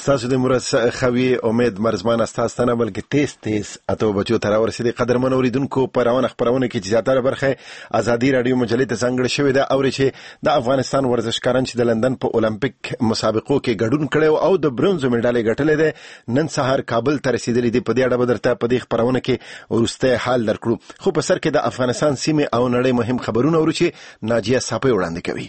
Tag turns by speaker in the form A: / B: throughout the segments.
A: ستاسو د مرز خوي امید مرزمان استاستانه بلکې تیز اتو بچو تر ورسېدي قدرمن اوریدونکو پر روانه خبرونه کې زیاتره برخه ازادي رادیو مجلې ته څنګه شوې ده او چې د افغانستان ورزشکاران چې د لندن په اولمپیک مسابقو کې ګډون کړي او د برونز مډالۍ ګټلې ده نن سهار کابل ته رسیدلې دي. په دې اړه بدرته په دې خبرونه کې ورسته حال درکړو. خو په سر کې د افغانستان سیمه او نړۍ مهم خبرونه ورو چې ناجیه صاحب وړاندې کوي.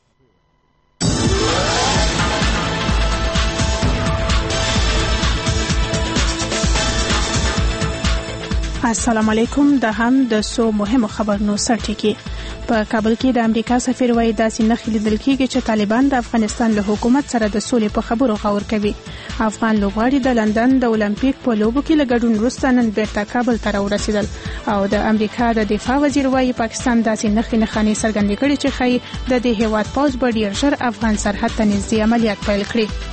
B: السلام علیکم. د هم د سو مهمو خبرونو سرټکی. په کابل کې د امریکا سفیر وایي داسې نښې لیدل کېږي چې طالبان د افغانستان له حکومت سره د سولې په خبرو غور کوي. افغان لوبغاړي د لندن د اولمپیک په لوبو کې له ګډون وروسته نن بیرته کابل ته راورسېدل او د امریکا د دفاع وزیر وایي پاکستان داسې نښې څرګندې کړي چې ښایي د دې هیواد پوځ به ډېر ژر افغان سرحد ته نږدې عملیات پیل کړي.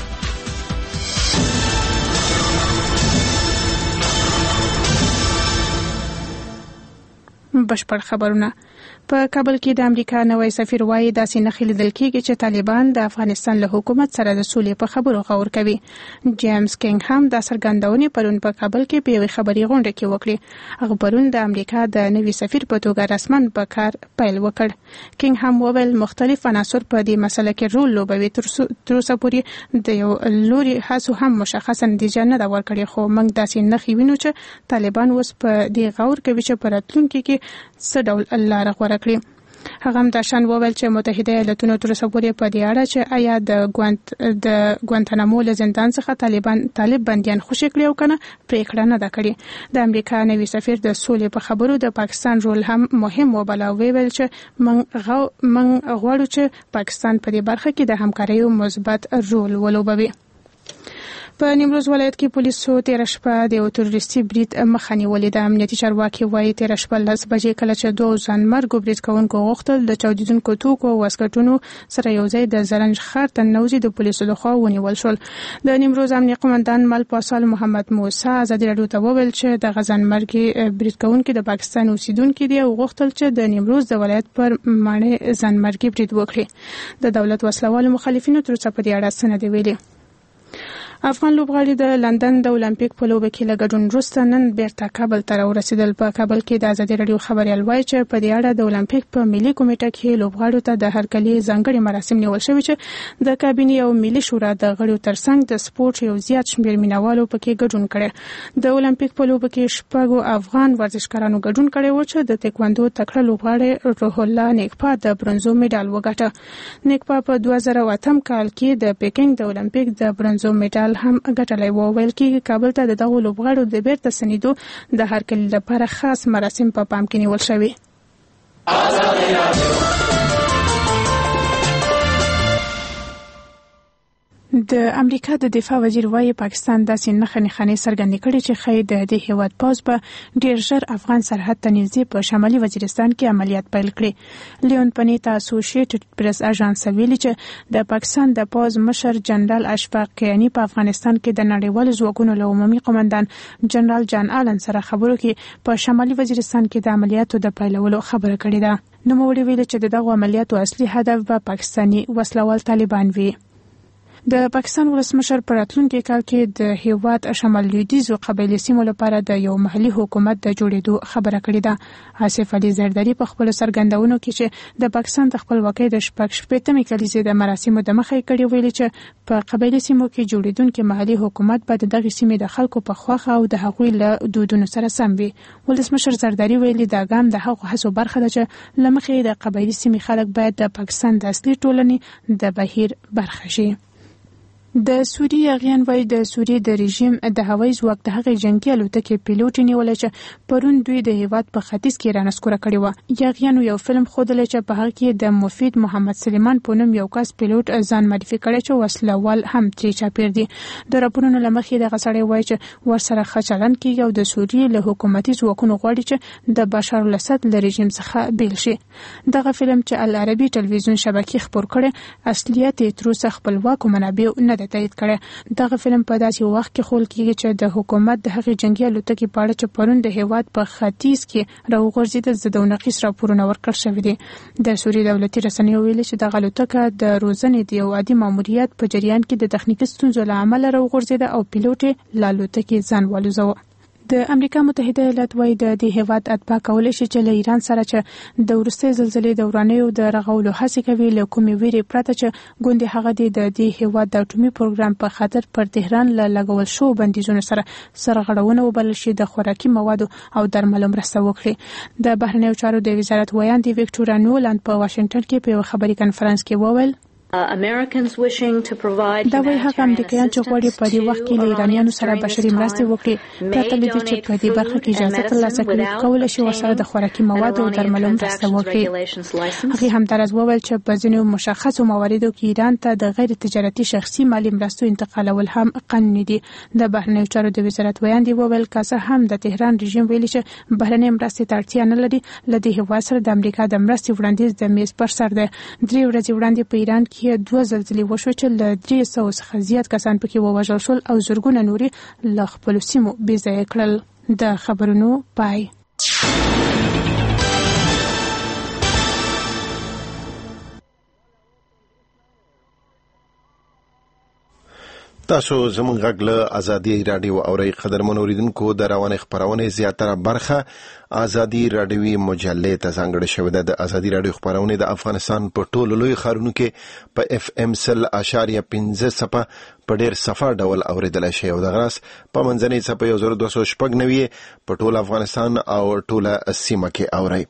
B: بشپړ خبرونه. په کابل کې د امریکا نوی سفیر وایي داسې نښې لیدل کېږي چې طالبان د افغانستان له حکومت سره د سولې په خبرو غور کوي. جیمز کینګ هم دا څرګندونې پرون په کابل کې په یوې خبري غونډه کې وکړې. هغه پرون د امریکا د نوي سفیر په توګه رسماً په کار پیل وکړ. کینګ هم وویل مختلف عناصر په دې مسله کې رول لوبوي. تر اوسه پورې د یو لوري هڅو هم مشخصه نتیجه نه ده ورکړې، خو موږ داسې نښې وینو چې طالبان اوس په دې غور کوي چې په راتلونکي کې څه ډول لاره غوره کړي. هغه هم دا شان وویل چې متحده ایالاتونو تر اوسه پورې په دې اړه چې آیا د ګوانتانامو له زندان څخه طالب بندیان خوشي کړي او کنه پریکړه نه ده کړې. د امریکا نوي سفیر د سولې په خبرو د پاکستان رول هم مهم وباله. ویل چې من غواړو چې پاکستان په دې برخه کې د همکارۍ مثبت رول ولوبوي. په نیمروز ولایت کې پولیسو تېره شپه د یو تروریستي برید مخه نیولې ده. امنیتي چارواکي وایي تېره شپه 10 بجې کله چې 2 ځانمرګو برید کوونکو غوښتل د چاودېدونکو توکو او واسکټونو سره یو ځای د زرنج ښار ته ننوځي د پولیسو لخوا ونیول شول. د نیمروز امنیه قومندان مل پاسال محمد موسی ازادي راډیو ته وویل چې د ځانمرګي برید کوونکي د پاکستان اوسیدونکي دي او غوښتل چې د نیمروز د ولایت پر ماڼۍ ځانمرګي برید وکړي. د دولت وسلوالو مخالفینو تر اوسه په دې اړه څه نه دي ویلي. افغان لوبغاړي د لندن د اولمپیک په لوبه کې له ګډون وروسته نن بیرته کابل ته راورسېدل. په کابل کې د ازادي راډیو خبريال وایي چې په دې اړه د اولمپیک په ملي کمیټه کې لوبغاړو ته د هرکلي ځانګړي مراسم نیول شوي چې د کابینې او ملي شورا د غړیو ترڅنګ د سپورت یو زیات شمېر مینوالو پکې ګډون کړي. د اولمپیک په لوبه کې 6 افغان ورزشکارانو ګډون کړي و چې د تکواندو تکړه لوبغاړي روح الله نیکپا د برونزو مډال وګټه. نیکپا په 2008 کال کې د پیکینګ د اولمپیک د برونزو مډال هم ګټلای و. ویل کېږي کابل ته د دغو لوبغاړو د بیرته ستنېدو د هرکلي لپاره خاص مراسم په پام کې نیول شوي. د امریکا د دفاع وزیر وایي پاکستان داسې نښې څرګندې کړي چې ښایي د دې هیواد پوځ به ډېر ژر افغان سرحد ته نږدې په شمالي وزیرستان کې عملیات پیل کړي. لیون پنیتا اسوسییټډ پریس اژانس ویلي چې د پاکستان د پوځ مشر جنرال اشفاق کیانی په افغانستان کې د نړیوالو ځواکونو له عمومي قومندان جنرال جان آلن سره خبرو کې په شمالي وزیرستان کې د عملیاتو د پیلولو خبره کړې ده. نوموړي ویلي چې دغه عملیاتو اصلي هدف به پاکستاني وسلوال طالبان وي. د پاکستان ولسمشر پر راتلونکي کال کې د هیواد شمال لویدیځو قبایلي سیمو لپاره د یو محلي حکومت د جوړېدو خبره کړې ده. آصف علي زرداری په خپل سرګندونو کې چې د پاکستان د خپلواکۍ د 14مې کلیزې د مراسمو د مخې کړي ویلي چې په قبایلي سیمو کې جوړېدونکي محلي حکومت به د دغه سیمې د خلکو په خوښه او د هغوی له دودونو سره سم وي. ولسمشر زرداری ویلي دا ګام د هغو هڅو برخه ده چې له مخې د قبایلي سیمې خلک باید د پاکستان د اصلي ټولنې د بهیر برخه شي. د سوریې یاغیان وایي د سوریې د رژیم د هوایي ځواک د هغې جنګي الوتکې پیلوټ نیولې چې پرون دوی د هیواد په ختیځ کې رانسکوره کړې وه. یاغیانو یو فلم ښودلی چې په هغه کې د مفید محمد سلیمان په نوم یو کس پیلوټ ځان معرفي کړی چې وسلوال هم ترې چاپېر دي. د راپورونو له مخې دغه سړی وایي چې ورسره ښه چلند کېږي او د سوریې له حکومتي ځواکونو غواړي چې د بشار الاسد له رژیم څخه بیل شي. دغه فلم چې العربي ټلویزیون شبکې خپور کړی اصلیت یې تر اوسه خپلواکو منابعو نه نه تایید کړی. دغه فلم په داسې وخت کې خول کېږي چې د حکومت د هغې جنگي الوتکې په اړه چې پرون د هیواد په ختیځ کې راوغورځېده ضد او نقیص راپورونه ورکړل شوي دي. د سوریې دولتي رسنیو ویلي چې دغه الوتکه د روزنې د یو عادي ماموریت په جریان کې د تخنیکي ستونزو له امله راوغورځېده او پیلوټ یې له الوتکې ځان والوزاوه. د امریکا متحده ایالات وايي د دې هیواد اتباع کولی شي چې له ایران سره چې د وروستۍ زلزلې د ورانیو د رغولو هڅې کوي له کومې ویرې پرته چې ګوندې هغه د دې هیواد د اټومي پروګرام په خاطر پر تهران له لګول شو بندیزونو سره سرغړونه وبلل شي د خوراکي موادو او درملو مرسته وکړي. د بهرنیو چارو د وزارت ویان دی ویکټوریا نولند په واشنگټن کې په خبري کانفرنس کې وویل دا وایي هغه امریکایان چې غواړي په دې وخت کې له ایرانیانو سره بشري مرستې وکړي پرته له دې چې په دې برخه کې اجازه ترلاسه کړي کولی شي ورسره د خوراکي موادو او درملو مرسته وکړي. هغې همداراز وویل چې په ځینو مشخصو مواردو کې ایران ته د غیر تجارتي شخصي مالي مرستو انتقالول هم قانوني دي. د بهرنیو چارو د وزارت ویان دی وویل که څه هم د تهران رژیم ویلي چې بهرنۍ مرستې ته اړتیا نه لري له دې هیواد سره د امریکا د مرستې وړاندیز د میز پر سر دی. 3 ورځې وړاندې په ایران کې 2 زلزلې وشو چې له 300 څخه زیات کسان پکې ووژل شول او زرګونه نورې له خپلو سیمو بې ځایه کړل. د خبرونو پای.
A: تاسو زموږ غږ له ازادي رادیو اورئ. قدرمن اوریدونکو د روانې خبرونې زیاتره برخه ازادي رادیوي مجلې ته ځانګړې شوې ده. د ازادي رادیو خبرونه د افغانستان په ټولو لوی ښارونو کې په FM 100.5 څپه په ډېر صفه ډول اوریدلای شي او د غراس په منځنۍ څپه 1290 په ټول افغانستان او ټوله سیمه کې اوري.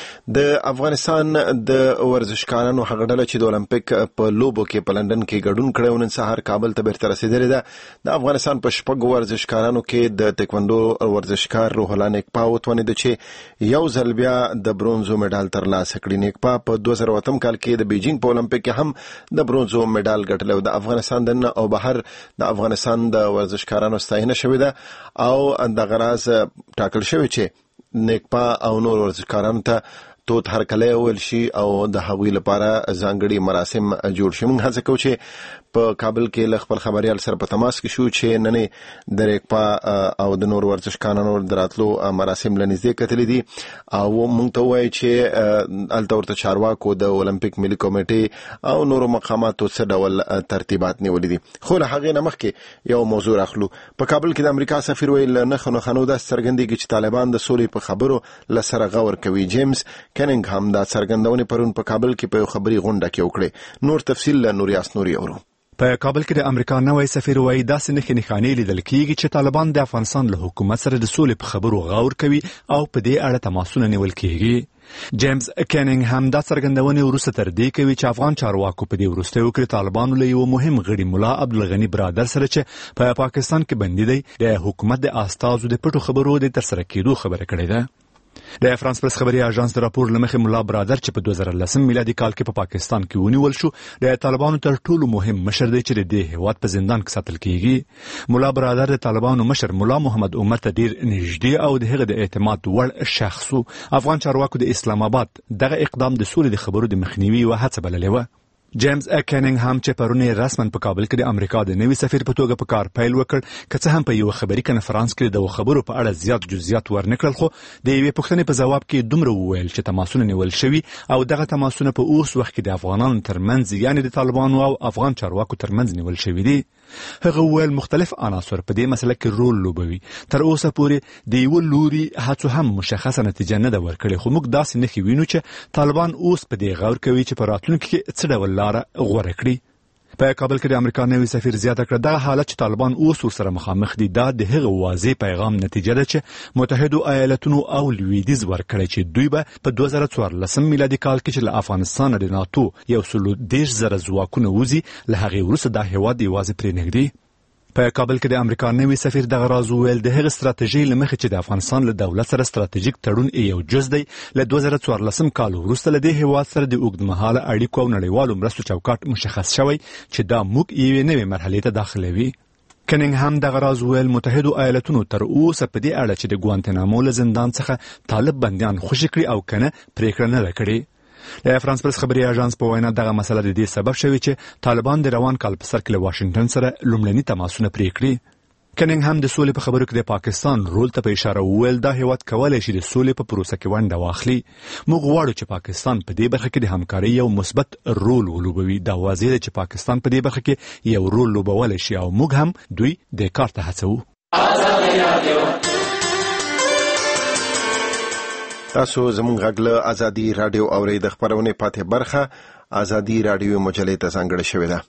A: د افغانستان د ورزشکارانو هغه ډله چې د اولمپیک په لوبو کې په لندن کې ګډون کړی نن سهار کابل ته بیرته رسیدلې ده. د افغانستان په شپږو ورزشکارانو کې د تکوندو ورزشکار روح الله نیکپا وتوانید چې یو ځل بیا د برونزو میډال ترلاسه کړي. نیکپا په 2008 کال کې د بیجینګ په اولمپیک کې هم د برونزو میډال ګټلی. د افغانستان د نن او بهر د افغانستان د ورزشکارانو ستاینه شوې ده او د غراز ټاکل شوی چې نیکپا او نور ورزشکارانو ته توت هرکلی ویل شي او د هغوی لپاره ځانګړي مراسم جوړ شي. موږ هڅه کوو چې په کابل کې له خپل خبريال سره په تماس کې شو چې نن د نیکپا او د نور ورزشکارانو دراتلو مراسم لنږدې کتلې دي او موږ ته وایي چې الته ورته چارواکو د اولمپیک ملي کمیټې او نورو مقاماتو څه ډول ترتیبات نیولې دي. خو له هغې نه مخکې یو موضوع راخلو. په کابل کې د امریکا سفیر ویل نښو نښانو داسې څرګندېږي چې طالبان د سولې په خبرو له سره غور کوي. جیمز کنینګ هم دا څرګندونې پرون په کابل کې په یو خبري غونډه کې وکړې. نور تفصیل له نوریاس نوري اورو.
C: په کابل کې د امریکا نوی سفیر وایي داسې نښې نښانې لیدل کېږي چې طالبان د افغانستان له حکومت سره د سولې په خبرو غور کوي او په دې اړه تماسونه نیول کېږي. جیمز کنینګ هم دا څرګندونې وروسته تر دې کوي چې افغان چارواکو په دې وروستیو کې طالبانو له یو مهم غړي ملا عبدالغني برادر سره چې په پاکستان کې بندي دی د حکومت د استازو د پټو خبرو د ترسره کېدو خبره کړې ده. د فرانس پرس خبري اژانس د راپور لمخې مولا برادر چې په 2010 میلادي کال کې په پاکستان کې ونیول شو د طالبانو تر ټولو مهم مشر دی چې د هیواد په زندان کې ساتل کیږي. مولا برادر د طالبانو مشر مولا محمد عمر ته ډیر نږدې او د هغه د اعتماد وړ شخص. افغان چارواکو د اسلام آباد دغه اقدام د سولې د خبرو د مخنیوي او هڅه بللې و. جیمز کنینګ هم چې پرونه رسماً په کابل کې د امریکا د نوي سفیر په توګه په کار پیل وکړ که څه هم په یو خبري کنفرانس کې د خبرو په اړه زیات جزئیات ورنکړل خو د یوې پوښتنې په جواب کې دومره وویل چې تماسونه نیول شوي او دغه تماسونه په اوس وخت کې د افغانانو ترمنځ یعنی د طالبانو او افغان چارواکو ترمنځ نیول شوي دي. هغه ویل مختلف عناصر په دې مسله کې رول لوبوي. تر اوسه پورې د یو لوري هڅو هم مشخصه نتیجه نه ده ورکړې خو موږ داسې نښې وینو چې طالبان اوس په دې غور کوي چې په راتلونکي کې څه ډول لاره غوره کړي. په کابل کې د امریکا نوي سفیر زیاته کړه دغه حالت چې طالبان اوس ورسره مخامخ دي دا د هغه واضح پیغام نتیجه ده چې متحده ایالاتونو او لویدیځ ورکړي چې دوی به په 2014 میلادي کال کې چې له افغانستان د ناتو 110,000 ځواکونه وځي له هغې وروسته دا هیواد یوازې پرې نږدي. په کابل کې د امریکا نوي سفیر دغه راز ویل د هغه ستراتیژي لمخې چې د افغانستان له دولت سره ستراتیژیک تړون یو جز دی له 2014 کال وروسته له دې هیواد سره د اوږدمهاله اړیکو او نړیوالو مرستو چوکاټ مشخص شوی چې دا موږ یوې نوې مرحلې ته داخلوي. کنینګ هم دغه راز ویل متحده ایالاتونو تر اوسه په دې اړه چې د ګوانتنامو له زندان څخه طالب بندیان خوشي کړي او کنه پریکړه نه کړې. د فرانس پرس خبري اژانس په وینا دغه مسله د دې سبب شوی چې طالبان د روان کال په سر کې له واشنگټن سره لومړني تماسونه پرې کړي. کننګ هم د سولې په خبرو کې د پاکستان رول ته په اشاره وویل دا هیواد کولای شي د سولې په پروسه کې ونډه واخلي. موږ غواړو چې پاکستان په دې برخه کې د همکارۍ یو مثبت رول ولوبوي. دا واضح ده چې پاکستان په دې برخه کې یو رول لوبولی شي او موږ هم دوی د کار ته هڅوو.
A: تاسو زموږ غږ له ازادي رادیو اورئ. د خپرونې پاتې برخه ازادي رادیو مجلې ته ځانګړې شوې ده.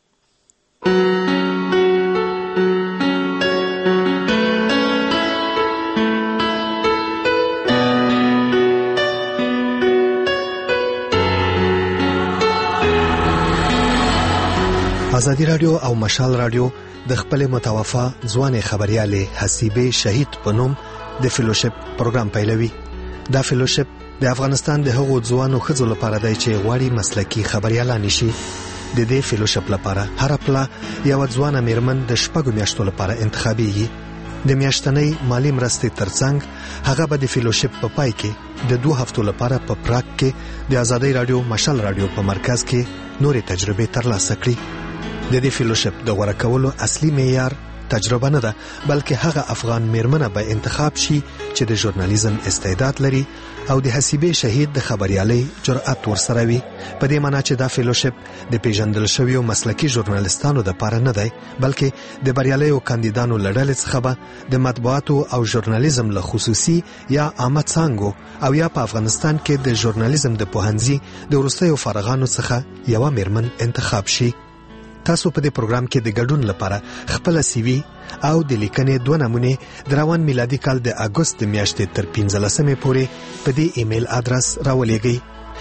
D: ازادي رادیو او مشال رادیو د خپل متوفا ځوان خبريالې حسیبه شهید په نوم د فیلوشپ پروګرام پیلوي. دا فیلوشپ د افغانستان د هغو ځوانو ښځو لپاره دی چې غواړي مسلکي خبريالان شي. د دې فیلوشپ لپاره هر پلا یو ځوانه میرمن د 6 میاشتو لپاره انتخابيږي. د میاشتنۍ مالی مرستې ترڅنګ هغه به د فیلوشپ په پای کې د 2 هفتو لپاره په پراګ کې د ازادي رادیو مشال رادیو په مرکز کې نورې تجربې ترلاسه کړي. د دې فیلوشپ د غوړه کولو اصلي معیار تجربه نه ده بلکې هغه افغان میرمنه به انتخاب شي چې د ژورنالیزم استعداد لري او د حسیبه شهید د خبريالۍ جرأت ورسره وي. په دې معنی چې دا فیلوشپ د پیژندل شویو مسلکي ژورنالیستانو د لپاره نه دی بلکې د بریالیو کاندیدانو لړل څخه به د مطبوعاتو او ژورنالیزم له خصوصي یا عامه څانګو او یا په افغانستان کې د ژورنالیزم د پوهنځي د وروستیو فارغانو څخه یو میرمن انتخاب شي. تاسو په دې پروګرام کې د ګډون لپاره خپل سی وی او د لیکنې 2 نمونه د روان میلادي کال د اگست میاشتې تر 15مې پورې په دې ایمیل ادرس راولېږئ: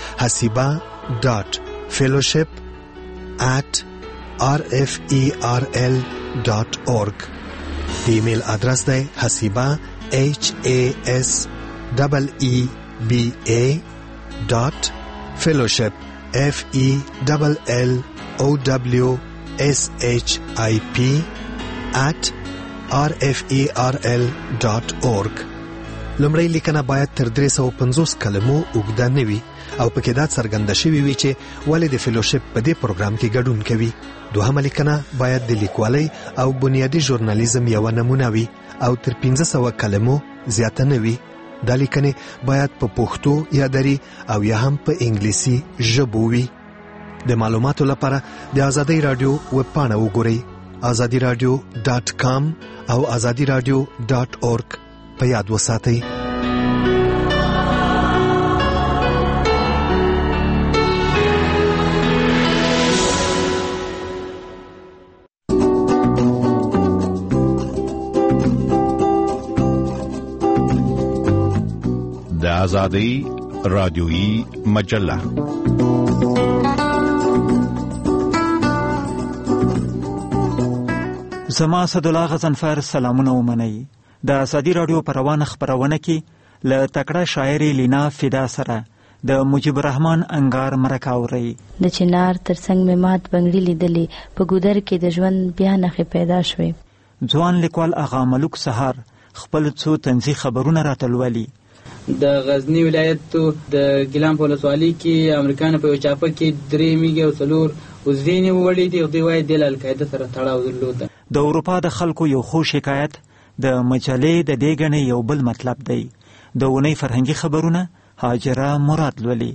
D: hasiba.fellowship@rferl.org. د ایمیل ادرس دی hasiba.fellowship@rferl.org. لمړی لیکنه باید تر 350 کلمو اوږده نه وي او پکې دا څرګنده شوی وي چې ولې د فیلوشپ په دې پروګرام کې ګډون کوي. دوهمه لیکنه باید د لیکوالۍ او بنیادی ژورنالیزم یو نمونه وي او تر 1500 کلمو زیاته نه وي. دا لیکنه باید په پښتو یا دری او یا هم په انګلیسي ژبه وي. د معلوماتو لپاره د ازادي رادیو ویب پاڼه وګورئ: azadiradio.com او azadiradio.org. په یاد وساتئ.
E: د ازادي رادیویی مجله
F: زما اسدالله غزنفر سلامونه ومنئ. د ازادي رادیو په روانه خپرونه کې له تکړه شاعر لینا فدا سره د مجيب الرحمن انګار مرکه اوري.
G: د چنار ترڅنګ مې مات بنگړي لیدلې په ګودر کې د ژوند بیا نخې پیدا شوې.
F: ځوان لیکوال اغا ملک سحر خپل څو طنزي خبرونه راتلولي.
H: د غزنی ولایت د ګیلان په ولسوالۍ کې امریکایانو په چاپه کې 3 میږي او 4 وزینې وړي دي. دوی وايي د القاعده سره تړاو درلود.
F: د اروپا د خلکو یو خو شکایت د مجلې د دې غنې یو بل مطلب دی. د ونې فرهنګي خبرونه هاجره مراد لولي.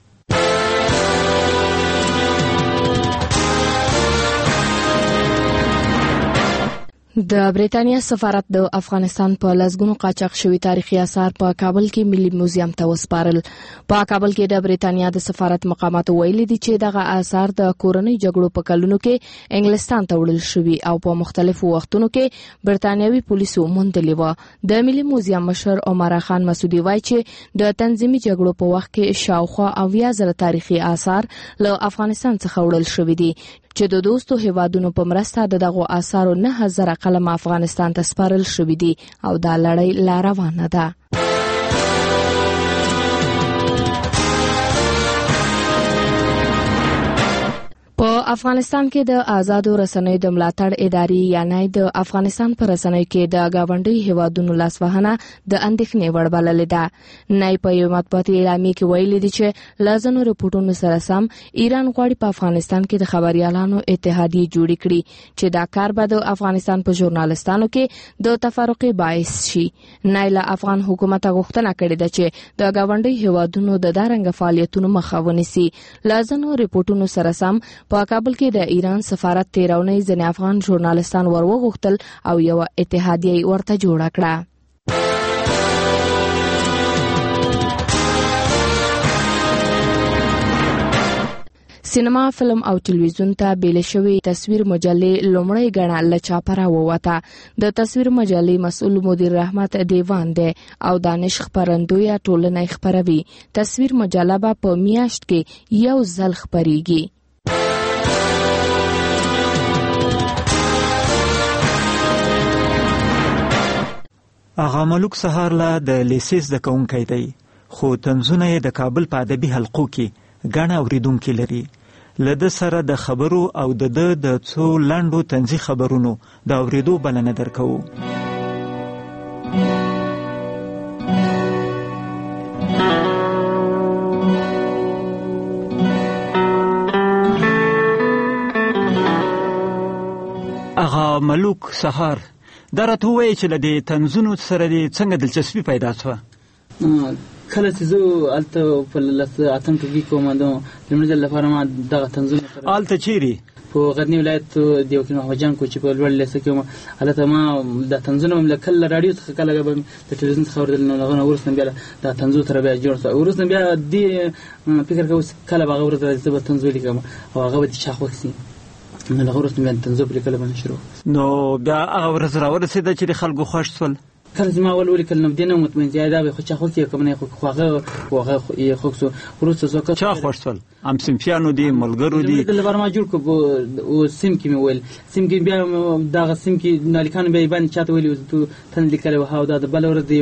I: د بریتانیا سفارت د افغانستان په لزګونو قاچاق شوی تاریخي آثار په کابل کې ملي موزیم ته وسپارل. په کابل کې د بریتانیا د سفارت مقاماتو ویلي دي چې دغه آثار د کورنۍ جګړو په کلونو کې انګلستان ته وړل شوی او په مختلفو وختونو کې برتانیوي پولیسو موندلي و. د ملي موزیم مشر عمر خان مسعودي وایي چې د تنظیمي جګړو په وخت کې شاوخوا 20,000 تاریخي آثار له افغانستان څخه وړل شوی دي چې د دوستو هیوادونو په مرسته دغه آثارو 9,000 قلم افغانستان ته سپارل شوی دي او دا لړۍ لا روانه ده. په افغانستان کې د آزادو رسنیو د ملاتړ ادارې یعنی د افغانستان پر رسنیو کې د گاونډي هیوادونو لاسوهنه د اندېښنې وړ بللې ده. نای په یو مطبوعاتي اعلامیه کې ویلي دي چې لازمو رپورټونو سره سم ایران غواړي په افغانستان کې د خبريالانو اتحادیه جوړ کړي چې دا کار به د افغانستان په ژورنالستانو کې د تفرقه باعث شي. نای له افغان حکومت غوښتنه کړې ده چې د گاونډي هیوادونو د دارنګ فعالیتونو مخه ونیسي. لازمو رپورټونو سره سم په کابل کې د ایران سفارت تیرونی ځنې افغان ژورنالستان وروغوښتل او یو اتحادیه ورته جوړه کړه. سینما، فلم او ټلویزیون ته بیل شوی تصویر مجلې لومړی غڼه له چاپه راووته. د تصویر مجلې مسؤل مدیر رحمت دیوان دی او دانش خپرندویه ټولنه خپروي. تصویر مجله به په میاشت کې یو ځل خپریږي.
F: اغا ملوک سهار لا د لیسیس د کوونکی دی، خو تنظونه یې د کابل په ادبي حلقو کې ګڼه اوریدونکي لري. له ده سره د خبرو او د څو لنډو طنزي خبرونو د اوریدو بلنه درکوو. اغا ملوک سهار دا راته ووایي چې له دې طنزونو سره دې څنګه دلچسپي پیدا شوه؟
H: کله چې زه هلته په اتم ټولګي کې وم د لومړي ځل لپاره ما دغه طنزونه
F: هلته چیرې
H: په غزني ولایت د وکیل محمد جان کوچي په لوړ لیسه کې وم. هلته ما دا طنزونه مې کله له راډیو څخه کله به د تلویزیون څخه اورېدل، نو هغه وروسته بیا دا طنزو سره بیا جوړ شو. وروسته بیا دې فکر کوم کله به هغه ورځ راځي زه به طنز ولیکم او هغه به چا خوښ شي. نو هغه وروسته بیا طنزو په لیکلو باندې شروع.
F: نو بیا هغه ورځ راورسېده چې د خلکو خوښ شول؟
H: کله چې ما ولیکل نو دې نه مطمئن ځای دا به خو چا خوښ یې کوم نه خو هغه یې خوښ شو. وروسته څوک
F: چا خوښ شول؟ هم صنفیانو دي، ملګرو دي؟
H: د لپاره ما جوړ کړو او سیم کې مې ویل، سیم کې بیا دغه سیم کې نالیکانو بیا باندې چاته ویلي تو تن لیکلی و هاو دا د بله ورځ د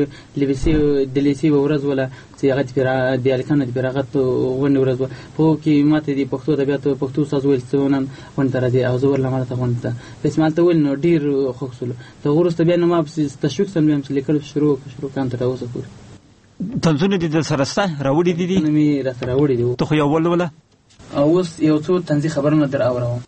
H: لیسې ورځ وله چې هغه د الیکانو د فراغت غونډې ورځ وه. په هغو کې ما ته د پښتو ادبیاتو پښتو استاد ویل چې نن غونډې ته راځي او زه ورله ماته غونډې ته بس ما هلته ویل نو ډېر خوښ شولو. د هغو وروسته بیا نو ما پسې تشویق شم بیا چې لیکلو شروع کړم تر اوسه پورې.
F: طنزونه دې درسره شته راوړي دي؟
H: مې راسره راوړي دي.
F: ته خو یو ولوله.
H: اوس یو څو طنزي خبرونه در اورم.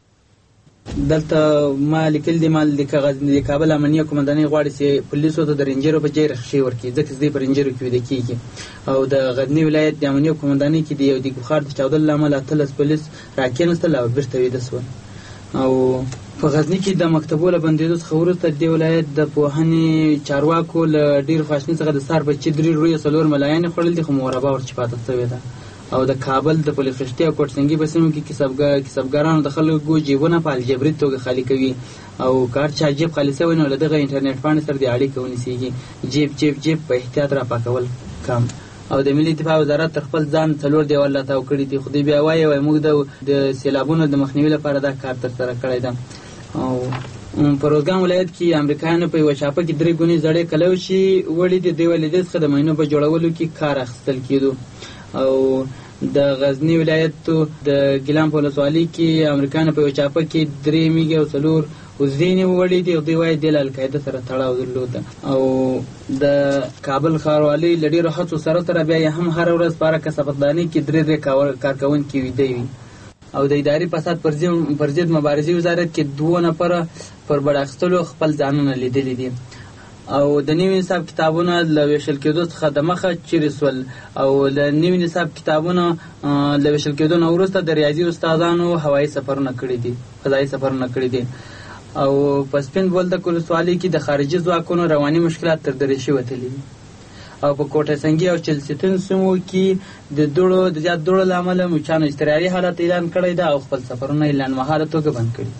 H: دلته ما لیکل دي مال د کابل امنیه قومندانۍ غواړي چې پولیسو ته د رینجرو په جای رخصتي ورکړي ځکه چې دوی په رینجرو کې ویده کېږي. او د غزني ولایت د امنیه قومندانۍ کې د یو د بخار د چاودلو له امله 13 پولیس راکېناستل او بېرته ویده شول. او په غزني کې د مکتبو له بندېدو څخه وروسته د ولایت د پوهنې چارواکو له ډېر خواشینۍ څخه د سهار بچي 3 رویه 4 ملایانې خوړل دي، خو مربا ورچې پاتې شوې ده. او د کابل د پل خشتي او کوټسنګي په سیمو کې کسبګارانو د خلکو جیبونه په الجبري توګه خالي کوي او کار چا جیب خالي شوی نو له دغه انټرنیټ پاڼې سره د اړیکه ونیسېږي. جیب په احتیاط را پاکول کم. او د ملي دفاع وزارت تر خپل ځان 4 دیوال لا تاو کړي دي، خو دوی بیا وایي موږ د سیلابونو د مخنیوي لپاره دا کار ترسره کړی ده. او په روزګان ولایت کې امریکایانو په یوه چاپه کې 3 ګونې زړې کلوشې وړي دي. دوی ولې دې څخه د مینو په جوړولو کې کار اخیستل کېدو. او د غزنی ولایت د ګیلان په ولسوالۍ کې امریکایانو په یوه چاپه کې 3 میږي او 4 وزرینې وړي دي. دوی وایي دې له القاعده سره تړاو درلوده. او د کابل ښاروالۍ له ډېرو هڅو سره بیا یې هم هره ورځ په هره کثافتدانۍ کې 3 کارکوونکي ویده وي. او د اداري فساد پر ضد مبارزې وزارت کې 2 نفره پر بډ اخیستلو خپل ځانونه لیدلي دي. او د نوي نصاب کتابونه له ویشل کېدو څخه د مخه چیرې سول. او د نوي نصاب کتابونه له ویشل کېدو نه وروسته د ریاضي استادانو هوایي سفرونه کړي دي، فضایي سفرونه کړي دي. او په سپین بولدک ولسوالۍ کې د خارجي ځواکونو رواني مشکلات تر درېشي وتلي دي. او په کوټه سنګي او چلستون سیمو کې د زیات دوړو له امله مچانو اضطراري حالت اعلان کړی ده او خپل سفرونه یې لنډمهاله توګه بند کړي.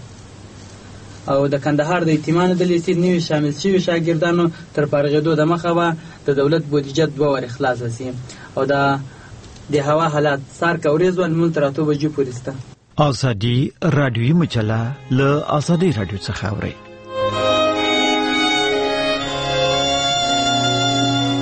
H: او د کندهار د یتیمانو د لیسې نوي شامل شوي شاګردانو تر فارغېدو د مخه به د دولت بودیجه 2 وارې خلاصه شي. او د هوا حالات سار که ورځ ولمونځ تر 8 بجو پورې شته.
F: ازادي رادیوي مجله له ازادي رادیو څخه اورئ.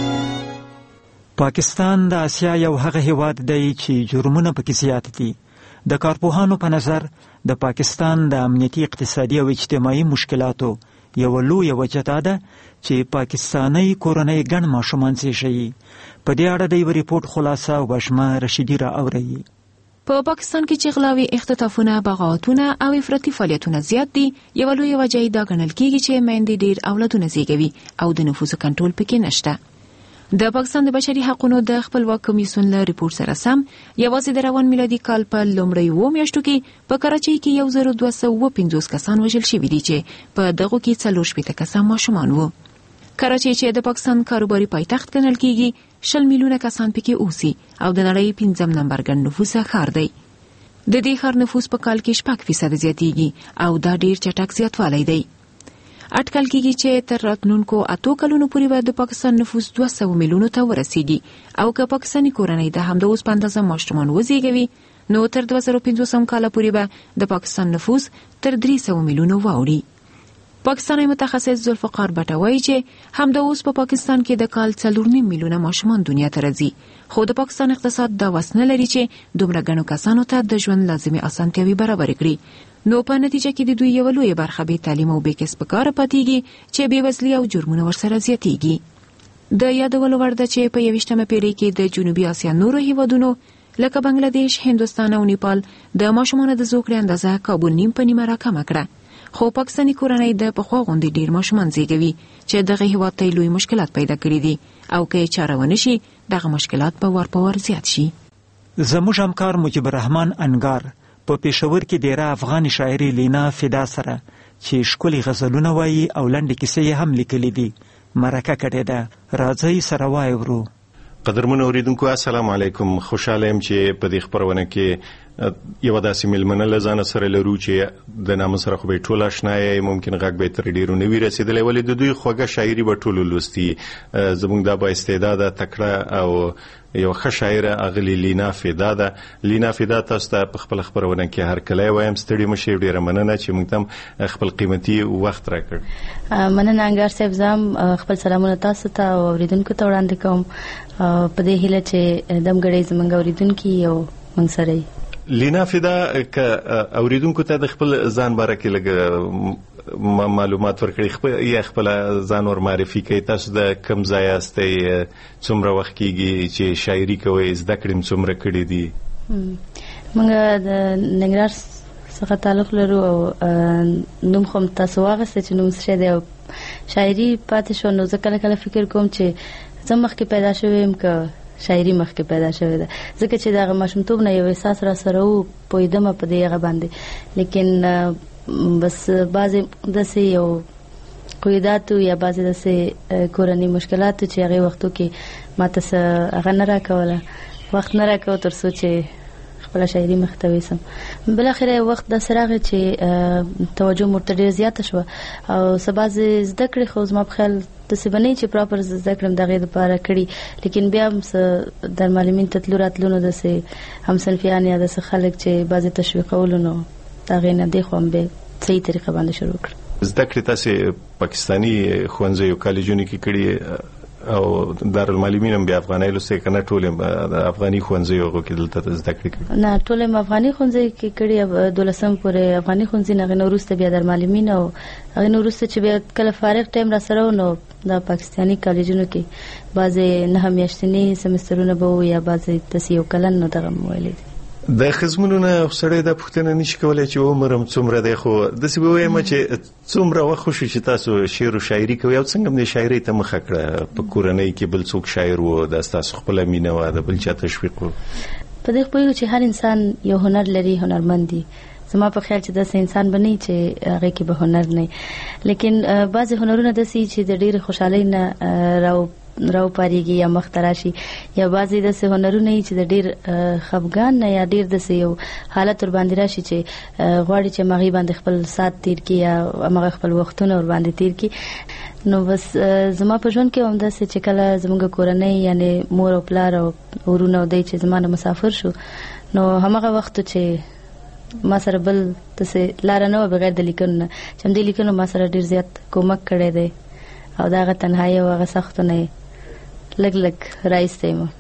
F: پاکستان د آسیا یو هغه هیواد دی چې جرمونه پکې زیات دي د کارپوهانو په نظر د پاکستان د امنیتي اقتصادي او اجتماعي مشکلاتو یو لویه وجه دا ده چې پاکستاني کورنۍ ګڼ ماشومان زیږوي. په دې اړه د یو ریپورت خلاصه وشمه رشیدي را اوري.
J: په پاکستان کې چې غلاوي، اختطافونه، بغاوتونه او افراطي فعالیتونه زیات دي. یو لویه وجه دا ګڼل کېږي چې میندې ډېر اولادونه زیږوي او د نفوس کنټرول پکې نشته. د پاکستان د بشري حقوقو د خپلواک کمیسیون له ریپورت سره سم یوازې د روان میلادي کال په لومړیو 2 میاشتو کې په کراچۍ کې 1250 کسان وژل شوي دي چې په دغه کې 480 کسان ماشومان وو. کراچۍ چې د پاکستان کاروباري پایتخت ګڼل کېږي 20 میلیونه کسان پکې اوسي او د نړۍ 5م نمبر ګڼ نفوسه ښار دی. د دې ښار نفوس په کال کې 6% زیاتېږي او دا ډیر چټک زیاتوالی دی. اټکل کېږي چې تر راتلونکو 8 کلونو پورې به د پاکستان نفوس 200 میلیونو ته ورسیږي او که پاکستاني کورنۍ د همدا اوس په اندازه ماشومان وزیږوي نو تر 2050 کال پورې به د پاکستان نفوس تر 300 میلیونو واوړي. پاکستاني متخصص ذوالفقار بټه وایي چې همدا اوس په پاکستان کې د کال 4.5 میلیونه ماشومان دنیا ته راځي، خو د پاکستان اقتصاد دا وس نه لري چې دومره ګڼو کسانو ته د ژوند لازمي اسانتیاوي برابر کړي. نو په نتیجه کې د دوی یو لوی برخه به تعلیم او به کسب کار پاتېږي چې بې وزلي او جرمونه ورسره زیاتېږي. د یادولو وړ ده چې په 21مه پیړۍ کې د جنوبي اسیا نورو هیوادونو لکه بنگلاديش، هندوستان او نیپال د ماشومانو د زوکړې اندازه کابو نیم په نیمه راکمه کړه. خو پاکستاني کورنۍ د پخوا غوندې ډیر ماشومان زیږوي چې دغه هیواد ته لوی مشکلات پیدا کړي دي او که یې چاره ونه شي دغه مشکلات به ورپور زیات شي.
F: زموږ همکار مجيب الرحمن انګار په پېښور کې ډیره افغاني شاعري لینا فدا سره چې ښکلي غزلونه وایي او لنډې کیسې یې هم لیکلي دي مرکه کړې ده. راځئ سره وایو.
A: قدرمن اوریدونکو السلام علیکم. خوشاله یم چې په دې خبرونه کې یو داسې ملمنه لزانه سره لرو چې د نام سره خو به ټول آشنای ممکن غږ به تر ډیرو نوی رسیدلې ولې د دوی خوږه شاعري به ټول لوستي. زموږ د با استعداد تکړه او یو ښه شاعر اغلی لینا فدا ده. لینا فدا تاسو ته په خپل خبرونه کې هر کله وایم ستړي مشي ډیره مننه چې موږ تم خپل قیمتي وخت راکړ.
G: مننه انګار صاحب، زم خپل سلامونه تاسو ته او اوریدونکو ته وړاندې کوم په دې هیله چې دمګړې زمونږ اوریدونکو یو موږ سره.
A: لینا فدا که اوریدونکو ته د خپل ځان باره کې لږ معلومات ورکړي، خپل ځان ور معرفي کوي. تاسو د کوم ځای یاستئ؟ څومره وخت کېږي چې شاعري کوئ؟ زده کړې څومره کړې دي؟
G: موږ د ننګرهار څخه تعلق لرو او نوم خو تاسو واغسته چې نوم څه دی او شاعري پاتې شو. نو زه کله کله فکر کوم چې زه مخکې پیدا شوې یم که شاعري مخکې پیدا شوې ده، ځکه چې دغه ماشومتوب نه یو احساس را سره وو پوهېدم په دې هغه باندې. لیکن بس بعضې داسې یو قیوداتو یا بعضې داسې کورني مشکلاتو چې هغې وختو کې ما ته څه هغه نه راکوله، وخت نه راکوه تر څو چې خپله شاعري مخ ته ویسم. بالاخره یو وخت داسې راغی چې توجه ورته ډېر زیاته شوه او څه بعضې زده کړې خو زما په خیال داسې به نه چې پراپر زده کړم د هغې دپاره کړي، لیکن بیا هم څه در معلمین ته تلو راتلو نو داسې همصنفیان یا داسې خلک چې بعضې تشویقولو نو د هغې نه دې خوا هم بیا صحیح طریقه باندې شروع کړم.
A: زده کړې تاسې پاکستاني ښوونځیو کالجونو کې کړي او دارالمعلمین هم بیا افغاني لوستې که نه ټول د افغاني ښوونځیو هغو کې دلته زده کړې کړي؟ نه
G: ټول هم افغاني ښوونځیو کې کړي، 12 پورې افغاني ښوونځي نه. هغې نه وروسته بیا دارالمعلمین او هغې نه وروسته چې بیا کله فارغ ټایم را سره و نو د پاکستاني کالجونو کې بعضې 9 میاشتني سمسترونه به وو یا بعضې داسې یو کلن نو دغه مو ویلې دي.
A: د ښځمنو نه سړی دا پوښتنه نشي کولی چې عمر هم څومره دی، خو داسې به وایم چې څومره وخت وشو چې تاسو شعر و شاعري کوئ او څنګه هم د شاعرۍ ته مخه کړه؟ په کورنۍ کې بل څوک شاعر و، دا ستاسو خپله مینه وه، د بل چا تشویق و؟
G: په دې پوهېږو چې هر انسان یو هنر لري، هنرمند دی. زما په خیال چې داسې انسان به نه چې هغې کې به هنر نه، لیکن بعضې هنرونه داسې چې د ډېرې خوشحالۍ نه راوپارېږي یا مخ ته راشي، یا بعضې داسې هنرونه چې د ډېر خفګان نه یا ډېر داسې یو حالت ورباندې راشي چې غواړي چې هغې باندې خپل ساعت تیر کړي یا هغه خپل وختونه ورباندې تیر کړي. نو بس زما په ژوند کې هم داسې چې کله زموږ کورنۍ یعنې مور او پلار او ورونه او دی چې زما نه مسافر شو نو همغه وخت چې ما سره بل داسې لاره نه وه بغیر د لیکنو نه، چې همدې لیکنو ما سره ډېر زیات کومک کړی دی او د هغه تنهایي او هغه سختو نه لږ لږ راایستی یم.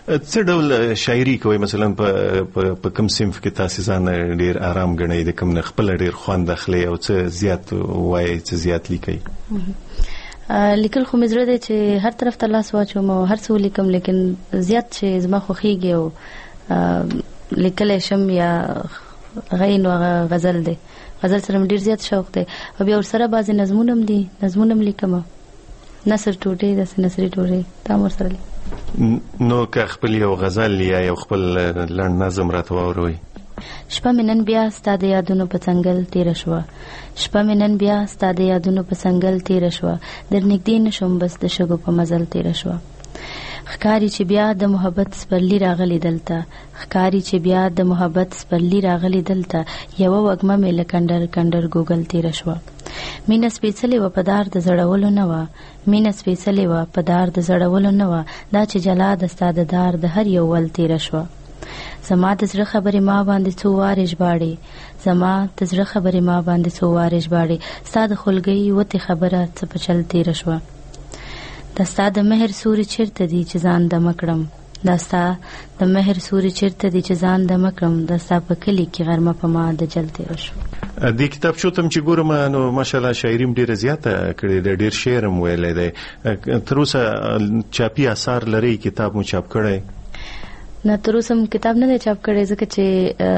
A: څه ډول شاعري کوي مثلا په کوم صنف کې تاسو ځان ډیر آرام غنئ د کوم نه خپل ډیر خوند اخلي او څه زیات وایي څه زیات لیکي؟
G: لیکل خو مې زړه دی چې هر طرف ته لاس واچوم او هر څه ولیکم، لیکن زیات چې زما خوښیږي او لیکلی شم یا غین او غزل دی، غزل سره ډیر زیات شوق دی او بیا ورسره بعضې نظمونه هم دي، نظمونه هم لیکم، نثر ټوټې داسې نثري ټوټې دا هم ورسره لیکم.
A: نو که خپل یو غزل یا یو خپل لنډ نظم راته واوروئ.
G: شپه مې نن بیا ستا د یادونو په څنګل تیره شوه، شپه مې نن بیا ستا د یادونو په څنګل تیره شوه، در نږدې نه شوم بس د شګو په مزل تیره شوه. ښکاري چې بیا د محبت سپرلی راغلی دلته، ښکاري چې بیا د محبت سپرلی راغلی دلته، یوه وږمه مې له کنډر کنډر ګوګل تیره شوه. مینه سپېڅلې وه په دار د زړولو نه وه، مینه سپېڅلې وه په دار د زړولو نه وه، دا چې جلا د ستا د دار د هر یو ول تیره شوه. زما د زړه خبرې ما باندې څو وارې ژباړې، زما د زړه خبرې ما باندې څو وارې ژباړې، ستا د خولګۍ وتې خبره څه په چل تیره شوه. دا ستا د مهر سوري چیرته دي چې ځان دمه کړم، دا ستا د مهر سوري چیرته دي چې ځان دمه کړم، دا ستا په کلي کې غرمه په ما د جل تیره شوه.
A: دې کتابچو ته چې ګورم نو ماشاءالله شاعري هم ډیره زیاته کړې ده، ډیر شعر هم ویلی دی. تر اوسه چاپي اثار لري، کتاب مو چاپ کړی؟
G: نه تر اوسه کتاب نه دی چاپ کړی، ځکه چې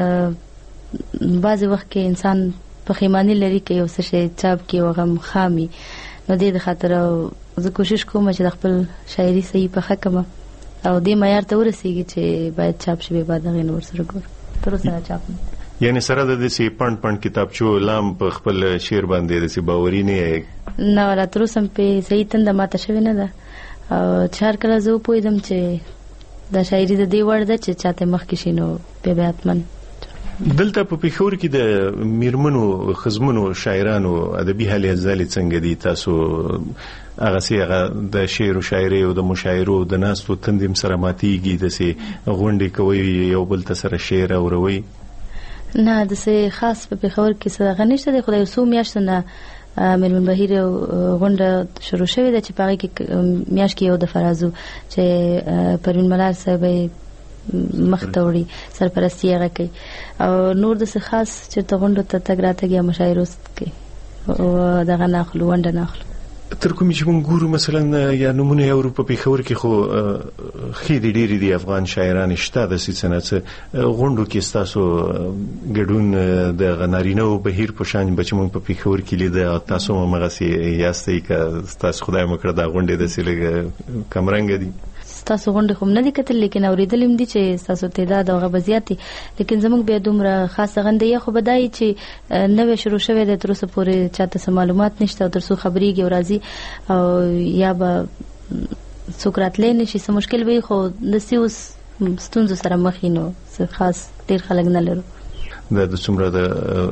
G: بعضې وخت کې انسان پښیماني لري که یو څه شی چاپ کړي او هغه خامي، نو دې د خاطر زه کوشش کوم چې د خپل شاعري صحیح پخه کړم او دې معیار ته ورسېږي چې باید چاپ شي، بیا بعد هغې نه ورسره ګورم. تر اوسه نه چاپ نه.
A: یعنې سره د داسې پڼ پڼ کتابچو لام په خپل شعر باندې داسې باوري نه یې؟ نه
G: ولا تر اوسه پې صحیح تنده ماته شوې نه ده، او چې هر کله زه وپوهېدم چې دا شاعري د دې وړ ده چې چاته مخکې شي نو بیا حتمن.
A: دلته په پېښور کې د میرمنو ښځمنو شاعرانو ادبي هلې ځلې څنګه دي؟ تاسو هغسې هغه د شعر و شاعرۍ او د مشاعرو د ناستو تندې هم سره ماتېږي، داسې غونډې کوئ یو بل ته سره شعر اوروئ؟
G: نه داسې خاص په پېښور کې څه هغه نشته دی، خو د یو څو میاشتو نه میرمن بهیر غونډه شروع شوې ده چې په هغې کې میاشت کې یو دفعه راځو چې پروین ملال صاحب مخ ته وړي، سرپرستي هغه کوي، او نور داسې خاص چېرته غونډو ته تګ راتګ یا مشاعرو کوي او دغه نه اخلو، ونډه نه اخلو.
A: تر کومې چې موږ ګورو مثلا یا نمونه یې اورو په پېښور کې، خو ښې دي ډېرې دي افغان شاعران شته داسې څه نه څه غونډو کې ستاسو ګډون د نارینهو بهیر په شان به چې موږ په پېښور کې لیده، تاسو هم همغسې یاستئ که ستاسو خدای مه کړه دا غونډې داسې لږ کمرنګه دي؟
G: ستاسو غونډې خو نه دي کتل، لیکن اورېدلې هم دي چې ستاسو تعداد هغه به زیات دي، لیکن زموږ بیا دومره خاصه غونډه یې خو به دا وي چې نوې شروع شوې ده، تر اوسه پورې چاته څه معلومات نشته، او تر څو خبرېږي او راځي او یا به څوک راتلی نه شي څه مشکل به وي، خو داسې اوس ستونزو سره مخ یې نو څه خاص ډېر خلک نه لرو.
A: دا د څومره د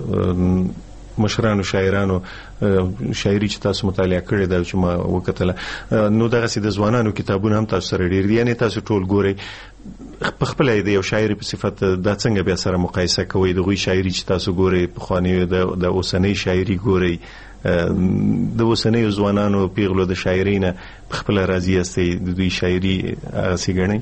A: مشرانو شاعرانو شاعري چې تاسو مطالعه کړې ده چې ما وکتله، نو دغسې د ځوانانو کتابونه هم تاسو سره ډېر دي، یعنې تاسو ټول ګورئ په خپله د یو شاعر په صفت دا څنګه بیا سره مقایسه کوئ؟ د هغوی شاعري چې تاسو ګورئ پخوانیو د اوسنۍ شاعري ګورئ، د اوسنیو ځوانانو پیغلو د شاعرۍ نه په خپله راضي یاستئ؟ د دوی شاعري هغسې ګڼئ؟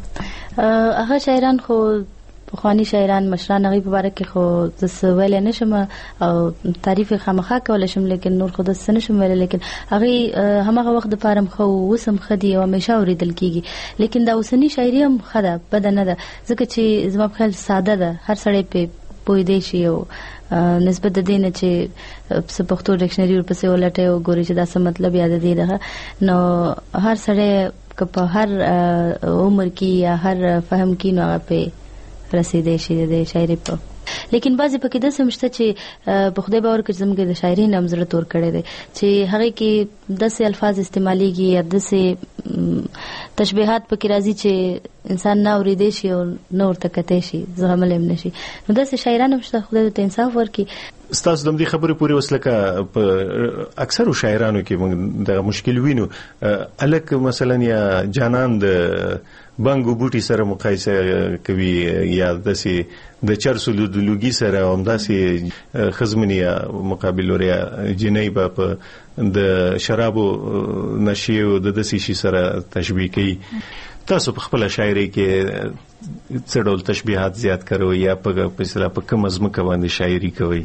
G: هغه شاعران خو پخوانی شاعران مشران هغوی په باره کې خو زه څه ویلی نه شم او تعریف یې خامخا کولی شم، لیکن نور خو داسې څه نه شم ویلی، لیکن هغوی هماغه وخت دپاره هم ښه و، اوس هم ښه دي او همیشه اورېدل کېږي، لیکن دا اوسني شاعري هم ښه ده، بده نه ده، ځکه چې زما په خیال ساده ده، هر سړی پرې پوهېدی شي او نسبت د دې نه چې څه پښتو ډکشنري ورپسې ولټوي او ګوري چې دا څه مطلب یا د دې دغه، نو هر سړی که په هر عمر کې یا هر فهم کې نو هغه پرې رسیدای شي د شاعري په، لیکن بعضې پکې داسې هم شته چې په خدای باور کړي زموږ د شاعري نه هم زړه تور کړی دی چې هغې کې داسې الفاظ استعمالیږي یا داسې تشبیهات پکې راځي چې انسان نه اورېدی شي او نه ورته کتی شي، زغملی هم نه شي، نو داسې شاعران هم شته، خدای ورته انصاف ورکړي.
A: ستاسو د همدې خبرې پورې اوس لکه په اکثرو شاعرانو کې موږ دغه مشکل وینو، هلک مثلا یا جانان د بنګو بوټي سره مقایسه کوي یا داسې د چرسو لوګي سره، او همداسې ښځمنې یا مقابل لور یا جنۍ به په د شرابو نشې او د داسې شي سره تشبیه کوي.
K: تاسو په خپل شاعري کې څه ډول تشبیهات زیات کوئ یا په اصطلاح په کوم ځمکه باندې شاعري کوئ؟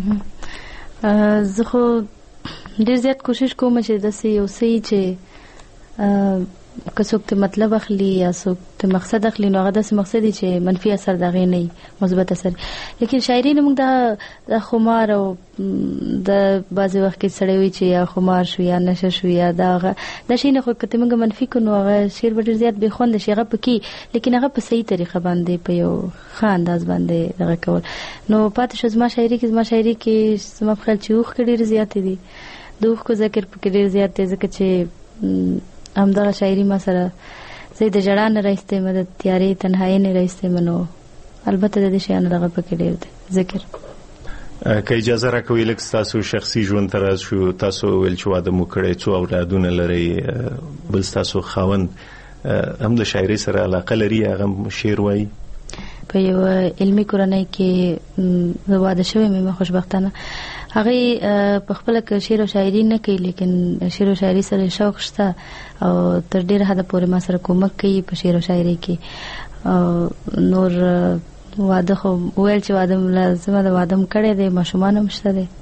G: زه خو ډېر زیات کوشش کوم چې داسې یو څه چې که څوک ته مطلب اخلي یا څوک ته مقصد اخلي نو هغه داسې مقصد دی چې منفي اثر د هغې نه وي، مثبت اثر. لیکن شاعري نه موږ د خمار او د بعضې وخت کې سړی وي چې یا خمار شو یا نشه شو یا دا شي نه، خو که ته موږ منفي کړو نو هغه شعر به ډېر زیات بې خونده شي، هغه پکې لیکن هغه په صحیح طریقه باندې په یو ښه انداز باندې دغه کول. نو پاتې شو زما شاعري کې زما په خیال چې اوښکې ډېرې زیاتې دي، د اوښکو ذکر پکې ډېر زیات دی، ځکه چې همدغه شاعري ما سره زه د ژړا نه راایستې یم، د تیارې تنهایۍ نه راایستې یم، نو البته د دې شیانو دغه پکې ډېر دی ذکر.
K: که اجازه راکوئ لږ ستاسو شخصي ژوند ته راز شو. تاسو ویل چې واده مو کړی، څو اولادونه لرئ، بل ستاسو خاوند هم د شاعرۍ سره علاقه لري، هغه شعر وایي؟
G: په یو علمي کورنۍ کې زه واده شوې یم خوشبختانه. هغې په خپله که شعر او شاعري نه کوي لیکن شعر او شاعري سره شوق شته او تر ډېره حده پورې ما سره کومک کوي په شعر او شاعري کې. نور واده خو ویل چې واده لازمه ده، واده م کړی دی، ماشومان هم شته دی.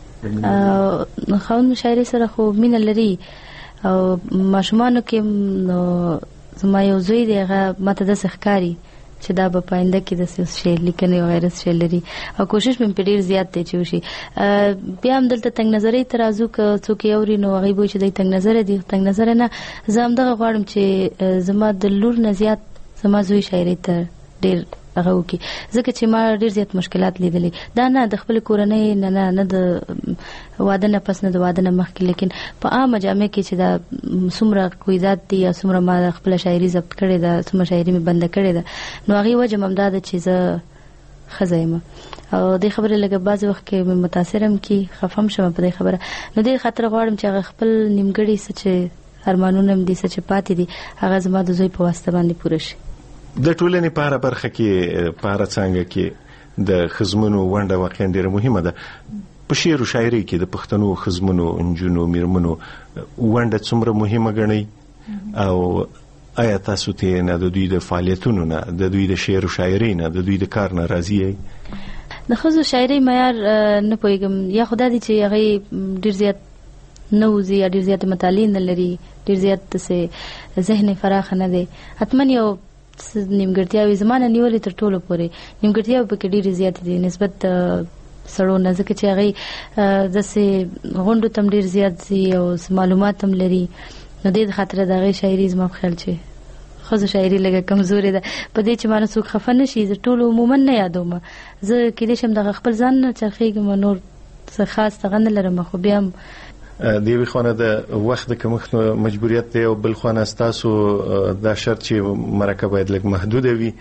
G: خاوند شاعري سره خو مینه لري او ماشومانو کې نو زما یو زوی دی، هغه ماته داسې ښکاري چې دا به په آینده کې داسې شعر لیکنې او غیره شعر لري او کوشش مې پرې ډېر زیات دی چې وشي. بیا هم دلته تنګ نظرۍ ته راځو، که څوک یې اوري نو هغوی به وایي چې دی تنګ نظره دي. تنګ نظره نه، زه همدغه غواړم چې زما د لور نه زیات زما زوی شاعرۍ ته ډېر هغه وکړي، ځکه چې ما ډېر زیات مشکلات لیدلي، دا نه د خپلې کورنۍ نه د واده نه پس نه د واده نه مخکې، لیکن په عامه جامع کې چې دا څومره قیودات دي یا څومره ما خپله شاعري ضبط کړې ده، څومره شاعري مې بنده کړې ده، نو هغې وجه م همدا ده چې زه ښځه یم او دې خبرې لږه بعضې وخت کې مې متاثر هم کي، خفه هم شم په دې خبره. نو دې خاطر غواړم چې هغه خپل نیمګړي څه چې ارمانونه هم دي، څه چې پاتې دي، هغه زما د زوی په واسطه باندې پوره شي.
K: د ټولنې په هره برخه کې په هره څانګه کې د ښځمنو ونډه واقعا ډېره مهمه ده. په شعر او شاعرۍ کې د پښتنو ښځمنو، نجونو، میرمنو ونډه څومره مهمه ګڼئ او آیا تاسو ته نه د دوی د فعالیتونو نه، د دوی د شعر او شاعرۍ نه، د دوی د کار نه راضي یئ؟
G: د ښځو شاعرۍ معیار نه پوهېږم، یا خو دا دي چې هغې ډېر زیات نه وځي یا ډېر زیات مطالعې نه لري، ډېر زیات داسې ذهن فراخه نه دی. حتما یو نیمګړتیاوې زما نه نیولې تر ټولو پورې نیمګړتیاوې پکې ډېرې زیاتې دي نسبت سړو نه، ځکه چې هغې داسې غونډو ته هم ډېر زیات ځي او معلومات هم لري. نو دې د خاطره د هغې شاعري زما په خیال چې ښځو شاعري لږه کمزورې ده. په دې چې مانه څوک خفه نه شي، زه ټولو عموما نه یادوم، زه کیدای شم دغه خپل ځان نه چرخېږم، نور څه خاص دغه نه لرم، خو بیا هم
K: د یوې خوا د وخت د کمښت مجبوریت دی او بل خوا ستاسو دا شرط چې مرکه باید لږ محدوده وي.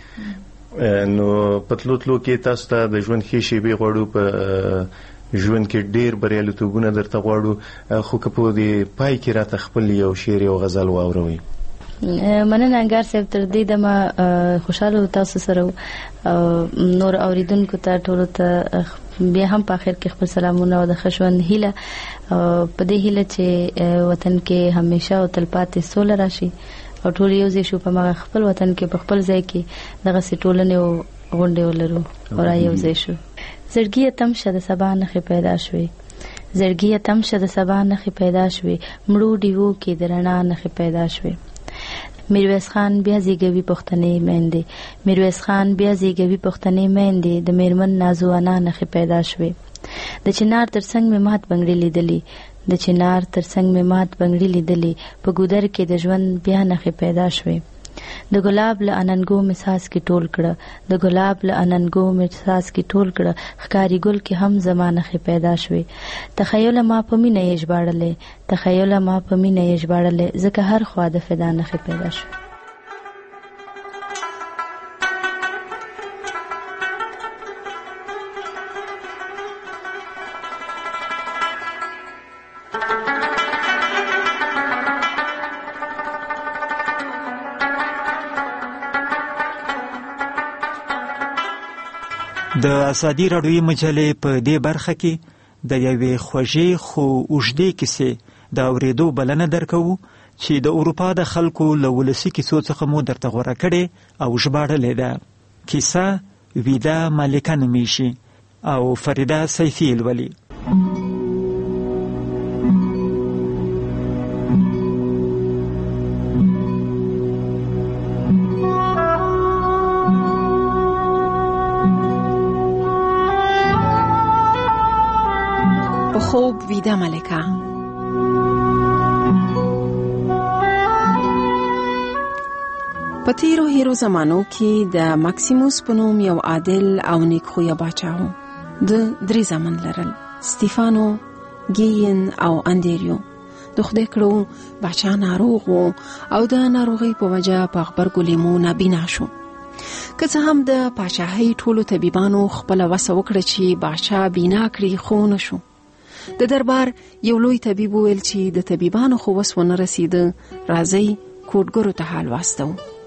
K: نو په تلو کې تاسو ته د ژوند ښې شېبې غواړو، په ژوند کې ډېر بریالیتوبونه درته غواړو، خو که په دې پای کې راته خپل یو شعر او غزل واوروئ.
G: مننه انګار صاحب، تر دې دمه خوشحاله تاسو سره نور اوریدونکو ته ټولو ته بیا هم په آخر کې خپل سلامونه او د ښه ژوند هیله، په دې هیله چې وطن کې همیشه او تلپاتې سوله راشي او ټول یو ځای شو په مغه خپل وطن کې په خپل ځای کې دغسې ټولنې او غونډې ولرو او را یو ځای شو. زړګیه تم شه د سبا نښې پیدا شوې، زړګیه تم شه د سبا نښې پیدا شوې، مړو ډیوو کې د رڼا نښې پیدا شوې. میرویس خان بیا زیږوي پښتنې میندې، میرویس خان بیا زیږوي پښتنې میندې، د میرمن نازو انا نښې پیدا شوې. د چنار تر څنګ مې مات بنګړي لیدلي، د چنار تر څنګ مې مات بنګړي لیدلي، په ګودر کې د ژوند بیا نښې پیدا شوې. د ګلاب له اننګو مې ساس کې ټول کړه، د ګلاب له اننګو مې ساس کې ټول کړه، ښکاري ګل کې هم زما نښې پیدا شوې. تخیله ما په مینه یې ژباړلې، تخیله ما په مینه یې ژباړلې، ځکه هر خوا د فدا نښې پیدا شوې.
F: د ازادي راډیوي مجلې په دې برخه کې د یوې خوږې خو اوږدې کیسې د اورېدو بلنه درکوو چې د اروپا د خلکو له ولسي کیسو څخه مو درته غوره کړې او ژباړلې ده. کیسه ویده مالکه نومیږي او فریده سیفي لولي.
J: خوب ویده ملکه. په تیرو هیرو زمانو کې د ماکسیموس په نوم یو عادل او نیکخویه باچا و. د 3 زامن لرل: ستیفانو، ګیین او اندریو. د خدای کړو باچا ناروغ و او د ناروغۍ په وجه په غبرګو لیمو نابینا شو. که څه هم د پاچاهۍ ټولو طبيبانو خپله وسه وکړه چې باچا بینا کړي، خو نه شو. د دربار یو لوی طبيب ویل چې د طبيبانو خو وس ونه رسیده، راځي کوټګرو ته حال واستو.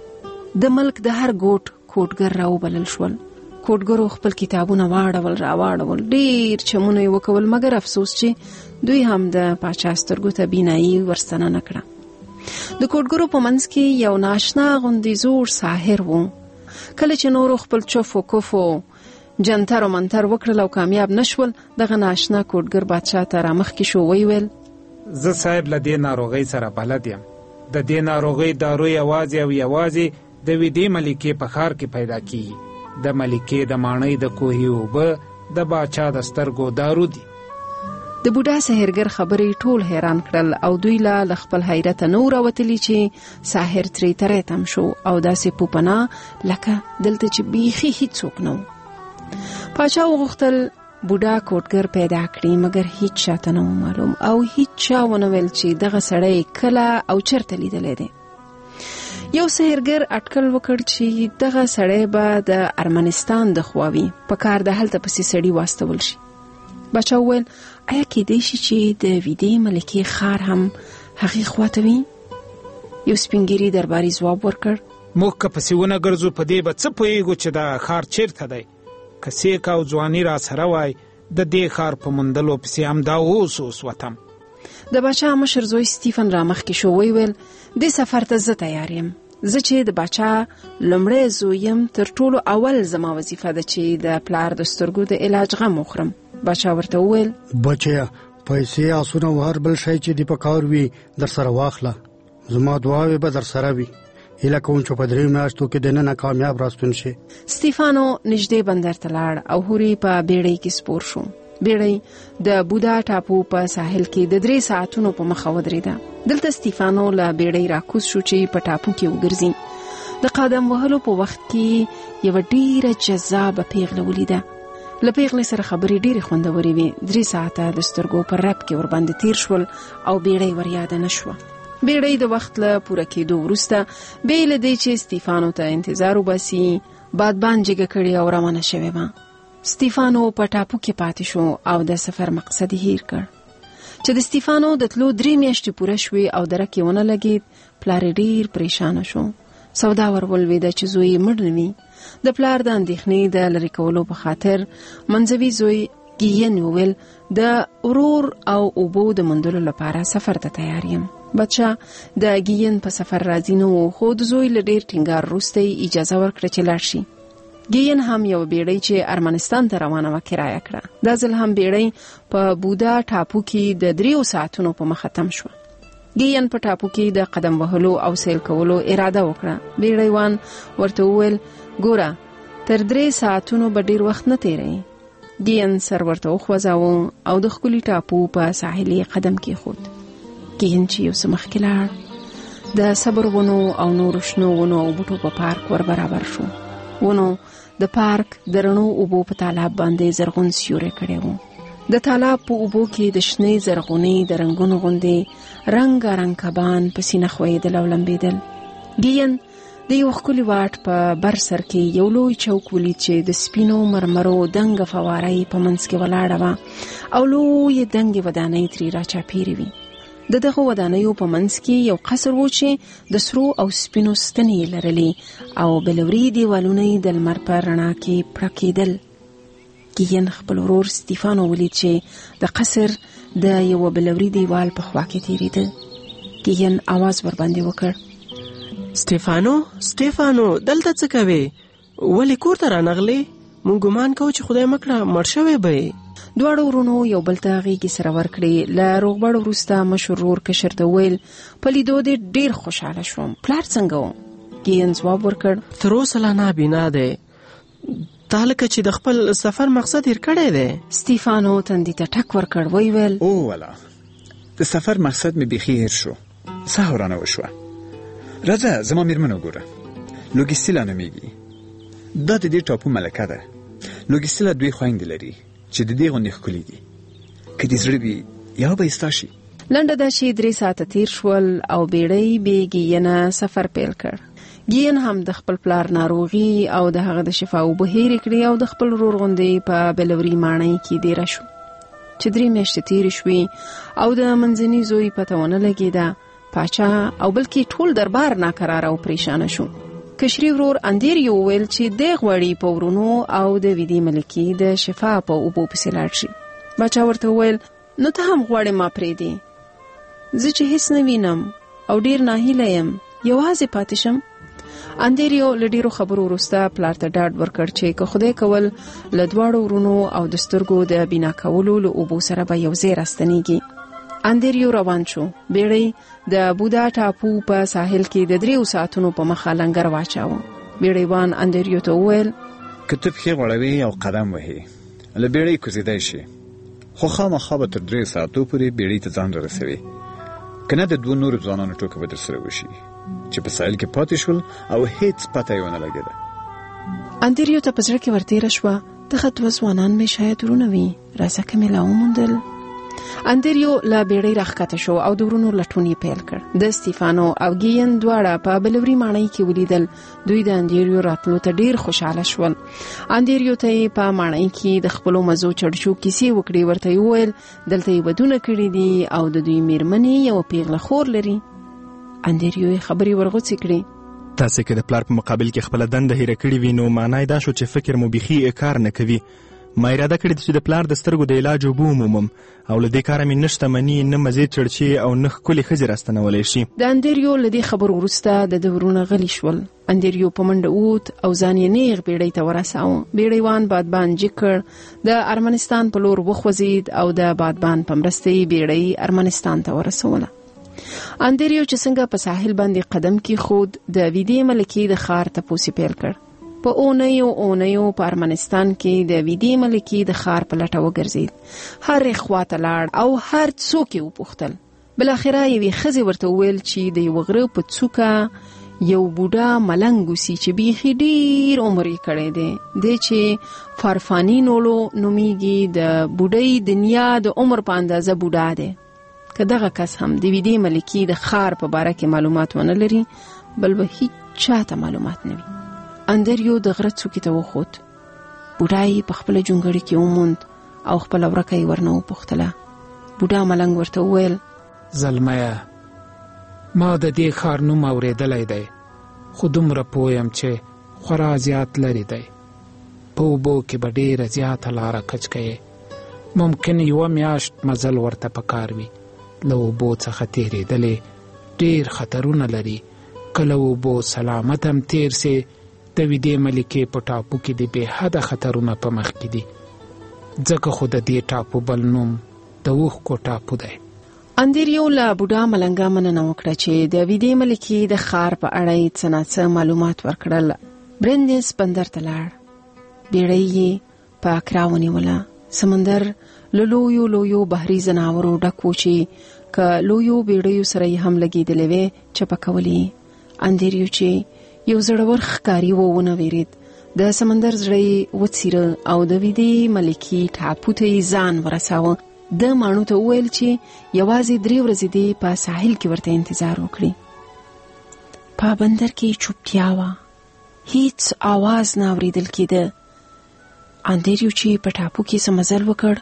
J: د ملک د هر ګوټ کوټګر راوبلل شول. کوټګرو خپل کتابونه راواړول، ډیر چمونه یې وکول، مګر افسوس چې دوی هم د پاچا سترګو ته بینایي ورستنه نه کړه. د کوټګرو په منځ کې یو ناشنا غوندې زوړ ساحر و. کله چې نورو خپل چوف و کوفو جنتر و منتر وکړل او کامیاب نشول، دغه ناشنا کوټګر بادشاہ ته رامخکې شو. ویل:
L: زه صاحب له دې ناروغۍ سره بلد یم. د دې ناروغۍ دارو یوازې او یوازې د ویدې ملکې په ښار کې پیدا کیږي. د ملکې د ماڼۍ د کوهي اوبه د باچا د سترګو دارو دي.
J: د بوډا سحرګر خبرې ټول حیران کړل او دوی له خپل حیرت نه راوتلی چې ساحر ترې ترې تم شو او داسې پوپنا لکه دلته چې بیخي هیڅوک نه و. پاچا وغوښتل بوډا کوټګر پیدا کړي، مګر هیڅ چاته نه معلوم او هیڅ چا ونه ویل چې دغه سړی کله او چرته لیدلی دی. یو سحرګر اټکل وکړ چې دغه سړی به د ارمنستان د خواوي، په کار د هلته پسې سړی واستول شي. باچا وویل: آیا کېدای شي چې د ویدې ملکې ښار هم هغې خواته وي؟ یو سپینګیري درباري ځواب ورکړ:
L: موږ که پسې ونه ګرځو په دې به څه پوهېږو چې دا ښار چیرته دی. که سیک او ځواني را سره وای، د دې ښار په موندلو پسې هم دا اوس وتم.
J: د باچا مشر زوی ستیفن رامخکې شو. ویل: دې سفر ته زه تیار یم. زه چې د باچا لومړی زوی یم، تر ټولو اول زما وظیفه ده چې د پلار د سترګو د علاج غم وخورم. باچا ورته وویل:
M: بچیا، پیسې، آسونه او هر بل شی چې دی په کار وي در سره واخله. زما دعاوې به در سره وي. هیله کوم چې په 3 میاشتو کې دننه کامیاب راستون شي.
J: ستیفانو نږدې بندر ته لاړ او هوري په بیړۍ کې سپور شو. بیړۍ د بودا ټاپو په ساحل کې د 3 ساعتونو په مخه ودرېده. دلته ستیفانو له بیړۍ راکوز شو چې په ټاپو کې وګرځي. د قدم وهلو په وخت کې یو ډیره جذابه پیغله ولیده. له پیغلې سره خبرې ډیره خوندورې وې. 3 ساعته د سترګو پر رپ کې ورباندې تیر شول او بیړۍ وریاده نشوه. بیړۍ د وخت له پوره کېدو وروسته بې له دې چې ستیفانو ته انتظار وباسي، بادبان جګه کړې او روانه شوې وه. ستیفانو په ټاپو کې پاتې شو او د سفر مقصد هیر کړ. چې د ستیفانو د تلو 3 میاشتې پوره شوې او درک یې ونه لګېد، پلار ډیر پریشانه شو. سودا ورولوېده چې زوی مړ نه وي. د پلار د اندېښنې د لرې کولو په خاطر منځوي زوی ګیین وویل: د ورور او اوبو د موندلو لپاره سفر ته تیار یم. بچا د ګیین په سفر راځي نو خو د زوی له ډیر ټینګار وروسته اجازه ورکړه چې لاړ شي. ګیین هم یو بیړۍ چې ارمنستان ته روانه وه کرایه کړه. دا ځل هم بیړۍ په بودا ټاپو کې د 3 ساعتونو په مخه تم شوه. ګیین په ټاپو کې د قدم وهلو او سیل کولو اراده وکړه. بیړۍ وان ورته وویل: ګوره، تر 3 ساعتونو به ډیر وخت نه تیری. ګیین سر ورته وخوځاوه او د ښکلي ټاپو په ساحل یې قدم کېښود. ګیین چې یو څه مخکې لاړ، د صبر ونو او نورو شنو ونو او بوټو په پارک ور برابر شو. ونو د پارک د رڼو اوبو په تالاب باندې زرغون سیوری کړی و. د تالاب په اوبو کې د شنې زرغونې د رنګونو غوندې رنګارنګ کبان په سینه ښویېدل او لمبېدل. ګیین د یو ښکلي واټ په بر سر کې یو لوی چوک ولید چې د سپینو مرمرو دنګه فواره یې په منځ کې ولاړه وه او لویې دنګې ودانۍ ترې راچاپېرې وي. د دغه ودانیو په منځ کې یو قصر و چې د سرو او سپینو ستنې لرلې او بلوري دیوالونه یې د لمر په رڼا کې پړکېدل. ګیین خپل ورور ستیفانو ولید چې د قصر د یو بلوري دیوال په خوا کې تېرېده.
N: ګیګن आवाज ور باندې وکړ.
O: سټيفانو دلته څه کوي؟ ولې کور ته رانغلې؟ مونږ ګمان کوو چې خدای مکړه مړ شوی به.
N: دواړو ورونو یو بل ته غېږې سره ورکړې. له روغبړ وروسته مشر ورور کشر ته ویل په لیدو دې ډېر خوشحاله شوم. پلار څنګه و؟ ګیګن ځواب ورکړ
O: تر اوسه لا نابینا دی. تا لکه چې د خپل سفر مقصد هېر کړی دی.
N: سټيفانو تندي ته ټک ورکړ. ویل
P: او والا د سفر مقصد مې بیخي هېر شو. سهورانه وشوه. راځه زما میرمن وګوره. لوګیستیلا نومیږي. دا د دې ټاپو ملکه ده. لوګیستیلا 2 خویندې لري چې د دې غوندې ښکلي دي. که دې زړه وي یو به یې ستا شي.
N: لنډه ده چې 3 ساعته تیر شول او بیړۍ بې ګیګنه سفر پیل کړ. ګیګن هم د خپل پلار ناروغي او د هغه د شفا اوبه هېرې کړې او د خپل ورور غوندې په بلوري ماڼۍ کې دیره شو. چې 3 میاشتې تیرې شوې او د منځني زوی پته ونه لګېده. پاچا او بلکې ټول دربار ناکراره او پریشانه شو. کشري ورور اندریو ویل چې د غوړی په ورونو او د ویدي ملکی د شفا په اوبو پسې لاړ شي. پاچا ورته ویل نو ته هم غوړې ما پرېږدې. زه چې هیڅ نه وینم او ډیر ناهیله یم یوازې پاتې شم. اندریو له ډیرو خبرو وروسته پلار ته ډاډ ورکړ چې که خدای کول له دواړو ورونو او د سترګو د بینا کولو له اوبو سره به یو ځای راستنیږي. اندریو روان شو. بیړۍ د بودا ټاپو په ساحل کې د 3 ساعتونو په مخه لنګر واچاوه. بیړیوان اندریو ته وویل
P: که ته پښې غوړوي او قدم وهې له بیړۍ کوزیدای شي، خو خامخا به تر 3 ساعتو پورې بیړۍ ته ځان رسوي. که نه د 2 نورو ځوانانو ټوکه به در سره وشي چې په ساحل کې پاتې شول او هیڅ پته یې ونه لګېده.
N: اندریو ته په زړه کې ورتېره شوه دغه 2 ځوانان مې شاید ورونه وي. راځه که مې لا وموندل. اندریو له بیړۍ راښکته شو او د ورونو لټون یې پیل کړ. د سټيفانو او ګیګن دواړه په بلوري ماڼۍ کې ولیدل. دوی د اندریو راتلو ته ډیر خوشاله شول. اندریو ته په ماڼۍ کې د خپلو مزو چړچو کیسې وکړې. ورته یې وویل دلته یې ودونه کړي دي او د دوی میرمنې یو پیغله خور لري. اندریو یې خبرې ورغوڅې کړې.
Q: تاسې که د پلار په مقابل کې خپله دنده هیره کړې وي نو معنی دا شو چې فکر مو بیخي کار نه کوي. ما اراده کړې چې د پلار د سترګو د علاج اوبه ومومم او له دې کاره مې نه شتمني نه مزې چړچې او نه ښکلې ښځې راستنولی شي.
N: د اندریو له دې خبرو وروسته د ده ورونه غلي شول. اندریو په منډه ووت او ځان یې نیغ بیړۍ ته ورساوه. بیړیوان بادبان جګ کړ. د ارمنستان په لور وخوځېد او د بادبان په مرسته یې بیړۍ ارمنستان ته ورسوله. اندریو چې څنګه په ساحل باندې قدم کېښود د ویدي ملکې د ښار تپوس یې پیل کړ. په اونیو په ارمنستان کې د ویدي ملکې د ښار په لټه وګرځېد. هرې خواته لاړ او هر څوک یې وپوښتل. بالاخره یوې ښځې ورته وویل چې د یو غره په څوکه یو بوډا ملنګ اوسي چې بیخي ډیر عمر یې کړی دی. دی چې فارفانینولو نومیږي. د بوډۍ دنیا د عمر په اندازه بوډا دی. که دغه کس هم د ویدي ملکې د ښار په باره کې معلومات ونه لري بل به هیڅ چاته معلومات نه وي. اندریو د غره څوکې ته وخوت. بوډا یې په خپله جونګړې کې وموند او خپله ورکه یې ورنه وپوښتله. بوډا ملنګ ورته وویل
L: زلمیه ما د دې ښار نوم اورېدلی دی خو دومره پوه یم چې خورا زیات لرې دی. په اوبو کې به ډېره زیاته لاره کچ کوې. ممکن 1 میاشت مزل ورته پکار وي. له اوبو څخه تېرېدلې ډېر خطرونه لري. کله اوبو سلامت هم تېر سي د ویدي ملکې په ټاپو کې د بې حده خطرونه په مخ کې دي. ځکه خو د دې ټاپو بل نوم د اوښکو ټاپو دی.
N: اندریو له بوډا ملنګه مننه وکړه چې د ویدي ملکې د ښار په اړه یې څه ناڅه معلومات ورکړل. برندس بندر ته لاړ. بیړۍ یې په اکرا ونیوله. سمندر له لویو بحري ځناورو ډک و چې که لویو بیړیو سره یې هم لګېدلې وې چپه کولې. اندریو چې یو زړور ښکاري و ونه ویرید. د سمندر زړه یې وڅیره او د ویدي ملکې ټاپو ته یې ځان ورساوه. د ماڼو ته وویل چې یوازې 3 ورځې دې په ساحل کې ورته انتظار وکړي. په بندر کې چوپتیا وه. هیڅ आवाज نه اورېدل کېده. اندریو چې په ټاپو کې څه مزل وکړ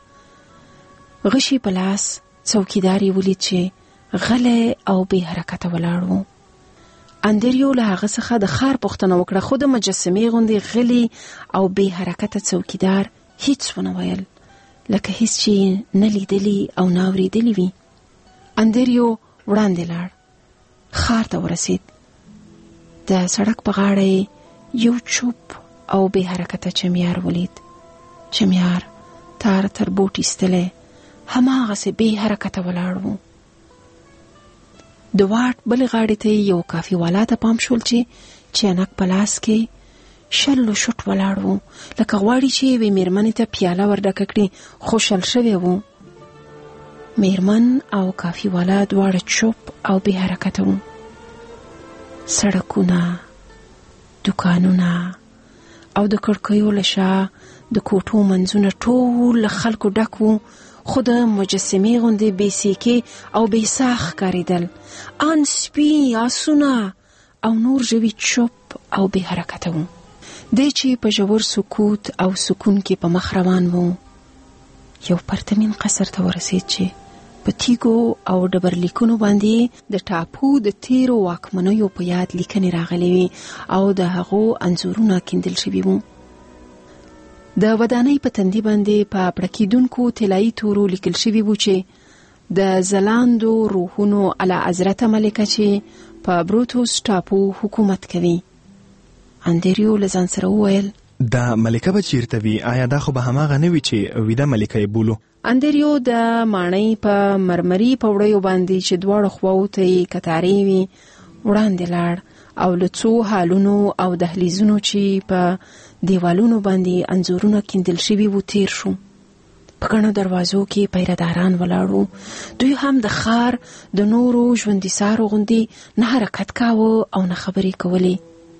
N: غشي په لاس څوکیدار یې ولید چې غلی او بې حرکته ولاړ و. اندریو له هغه څخه د ښار پوښتنه وکړه خو د مجسمې غوندې غلی او بې حرکته څوکیدار هیڅ ونه ویل لکه هیڅ چې نه لیدلی او نه اورېدلی وي. اندریو وړاندې لاړ. ښار ته ورسید. د سړک په غاړه یو چوپ او بې حرکته چمیار ولید. چمیار تار تر بوټ ایستلی هماغسې بې حرکته ولاړ و. د واټ بلې غاړې ته یو کافي والا ته پام شول چې چینک په لاس کې شلو شوټ ولاړ و، لکه غواړي چې یوې میرمنې ته پیاله ورډکه کړي، خو شل شوی و. میرمن او کافي والا دواړه چوپ او بې حرکته و. سړکونه، دکانونه او د کړکیو له شا د کوټو منځونه ټول له خلکو ډک وو، خو د مجسمې غوندې بې سیکې او بې ساه ښکارېدل. ان، سپي، آسونه او نور ژوي چوپ او بې حرکته وو. دی چې په ژور سکوت او سکون کې په مخ روان وو، یو پرتمین قصر ته ورسید چې په تیګو او ډبرلیکونو باندې د ټاپو د تیرو واکمنیو په یاد لیکنې راغلې وي او د هغو انځورونه کیندل شوي وو. د ودانۍ په تندي باندې په پړکیدونکو طلایي تورو لیکل شوي وو چې د ځلاندو روحونو اعلی حضرت ملکه چې په بروتوس ټاپو حکومت کوي. اندریو له ځان سره وویل
Q: دا ملکه به چیرته وي؟ آیا دا خو به هماغه نه وي چې ویده ملکه یې بولو؟
N: اندریو د ماڼۍ په مرمري پوړیو باندې چې دواړو خواو ته یې کتارې وي وړاندې لاړ او له څو هالونو او دهلیزونو چې په دیوالونو باندې انځورونه کیندل شوي وو تیر شو. په ګڼو دروازو کې پیرداران ولاړو. دوی هم د ښار د نورو ژوندیسارو غوندې نه حرکت کاوه او نه خبرې کولې.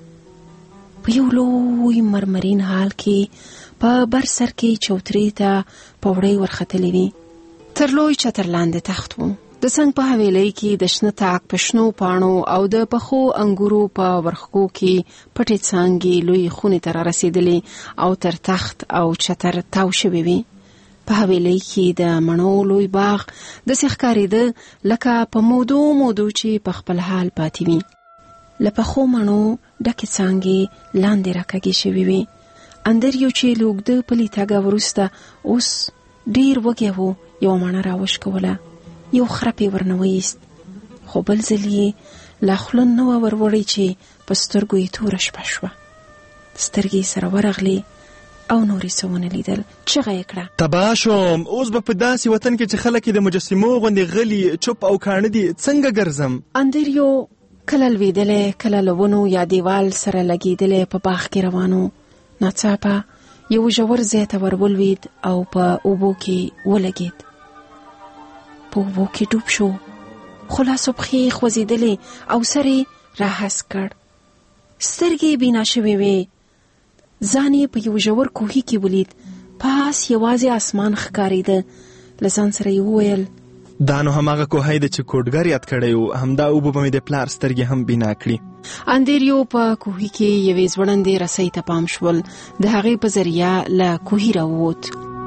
N: په یو لوی مرمرین حال کې په بر سر کې چوترې ته پوړۍ ورختلې وي. تر لوی چتر لاندې تخت و. د څنګ په حویلۍ کې د شنه تاک په شنو پاڼو او د پخو انګورو په ورخکو کې پټې څانګې لوی خونې ته رارسېدلې او تر تخت او چتر تاو شوې وي. په حویلۍ کې د مڼو لوی باغ داسې ښکارېده لکه په مودو چې په خپل حال پاتې وي. له پخو مڼو ډکې څانګې لاندې راکږې شوې وي. اندریو چې له اوږده پلي تګه وروسته اوس ډېر وږی و، یوه مڼه راوشکوله، یو خرپ یې ورنه وایست، خو بل ځل یې لا خوله نه وه وروړې چې په سترګو یې توره شپه شوه. سترګې یې سره ورغلې او نور یې څه ونه لیدل. چغه یې کړه
Q: تباه شوم، اوس به په داسې وطن کې چې خلک یې د مجسمو غوندې غلي چوپ او کاڼه دي څنګه ګرځم؟
N: اندریو کله لوېدلی کله له ونو یا دیوال سره لګېدلی په باغ کې روانو. ناڅاپه یو ژور ځای ته ور ولوېد او په اوبو کې ولګېد. په اوبو کې ډوب شو، خو لاسو پښې یې خوځېدلې او سر یې راهسک کړ. سترګې یې بینا شوې وې. ځان یې په یو ژور کوهي کې ولید. پاس یوازې اسمان ښکارېده. له ځان سره یې وویل
Q: دا نو هماغه کوهی ده چې کوډګر یاد کړی و، همدا اوبه به مې د پلار سترګې هم بینا کړي.
N: اندریو په کوهي کې یوې ځوړندې رسۍ ته پام شول. د هغې په ذریعه له کوهي راووت.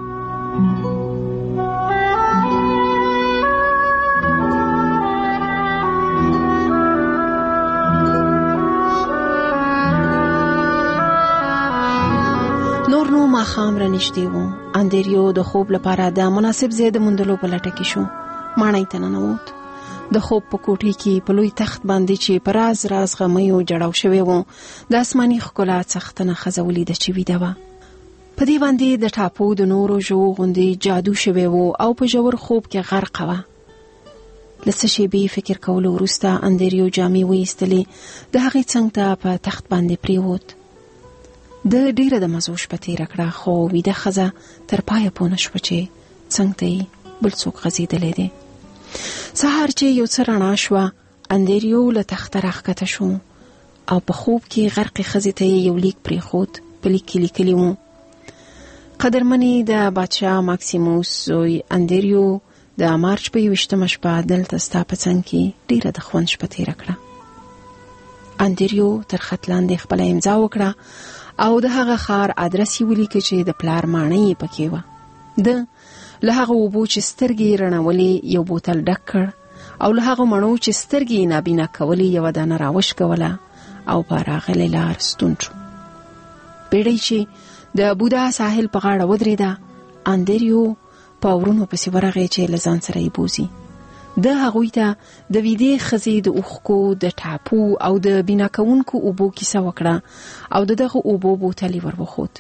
N: نور نو ماښام را نږدې و. اندریو د خوب لپاره د مناسب ځای د موندلو په لټه کې شو. ماڼۍ ته ننوت. د خوب په کوټې کې په لوی تخت باندې چې په راز راز غمیو جړاو شوی و د آسماني ښکلا څښتنه ښځه ولیده چې ویده وه. په دې باندې د ټاپو د نورو ژوو غوندې جادو شوی و او په ژور خوب کې غرقه وه. له څه شېبې فکر کولو وروسته اندریو جامې وایستلې، د هغې څنګ ته په تخت باندې پریوت. د ډیره د مزو شپه تېره کړه، خو ویده ښځه تر پایه پوه نه شوه چې څنګ ته یې بل څوک غځېدلی دی. سهار چې یو څه رڼا شوه، اندریو له تخته راښکته شو او په خوب کې غرقې ښځې ته یې یو لیک پرېښود. په لیک کې لیکلي وو: قدرمنې د بادشاه ماکسیموس زوی اندریو، د مارچ په 21مه شپه دلته ستا په څنګ کې ډیره د خوند شپه تېره کړه. اندریو تر خط لاندې خپله امضا وکړه او د هغه ښار ادرس یې ولیکه چې د پلار ماڼۍ یې پکې وه. ده له هغه اوبو چې سترګې یې رڼولې یو بوتل ډک کړ او له هغه مڼو چې سترګې یې نابینا کولې یوه دانه راوشکوله او په راغلې لار ستون شو. بیړۍ چې د بودا ساحل په غاړه ودرېده، اندریو په ورونو پسې ورغی چې له ځان سره یې بوزي. د هغوی ته د ویدې ښځې د اوښکو د ټاپو او د بنا کوونکو اوبو کیسه وکړه او دغه اوبو بوتل یې ور وښود.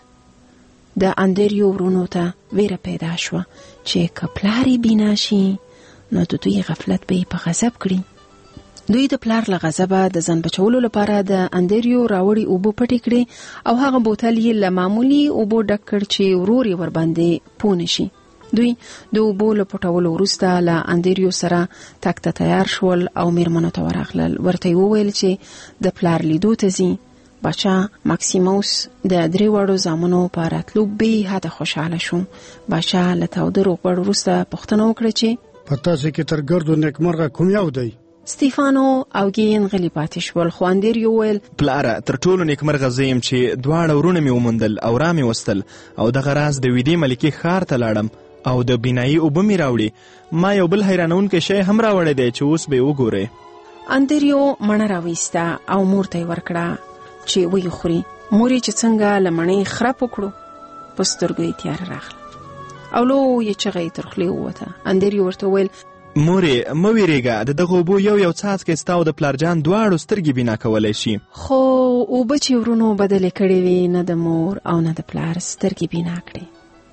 N: د اندریو ورونو ته ویره پیدا شوه چې که پلار یې بینا شي نو د دوی غفلت به یې په غضب کړي. دوی د پلار له غضبه د ځان بچولو لپاره د اندریو راوړي اوبو پټې کړې او هغه بوتل یې له معمولي اوبو ډک کړ چې ورور یې ورباندې پوه نشي. دوی د اوبو له پټولو وروسته له اندریو سره تګ ته تیار شول او میرمنو ته ورغلل. ورته یې وویل چې د پلار لیدو ته ځي. باچا ماکسیموس د 3 وړو زامنو په راتلو بې حده خوشحاله شو. باچا له تاوده روغبړ وروسته پوښتنه وکړه چې
M: په تاسو کې تر ګردو نیکمرغه کوم یو دی؟
N: ستیفانو او ګین غلی پاتې شول، خو اندریو وویل
Q: پلاره تر ټولو نیکمرغه زه یم چې دواړه ورونه مې وموندل او را مې وستل او دغه راز د ویدې ملکې ښار ته لاړم او د بینایي اوبه مې راوړي. ما یو بل حیرانونکی شی هم راوړی دی چې اوس به یې وګورئ.
N: اندریو مڼه راویسته او مور ته یې ورکړه چې ویې خوري. مور یې چې څنګه له مڼې خرپ وکړو په سترګو یې تیاره راغله او لویه چغه یې تر خولې ووته. اندریو ورته وویل
Q: مورې مه ویرېږه، د دغه اوبو یو څاڅکی ستا او د پلارجان دواړو سترګې بینا کولی شي.
N: خو اوبه چې ورونو بدلې کړې وې نه د مور او نه د پلار سترګې بینا کړې.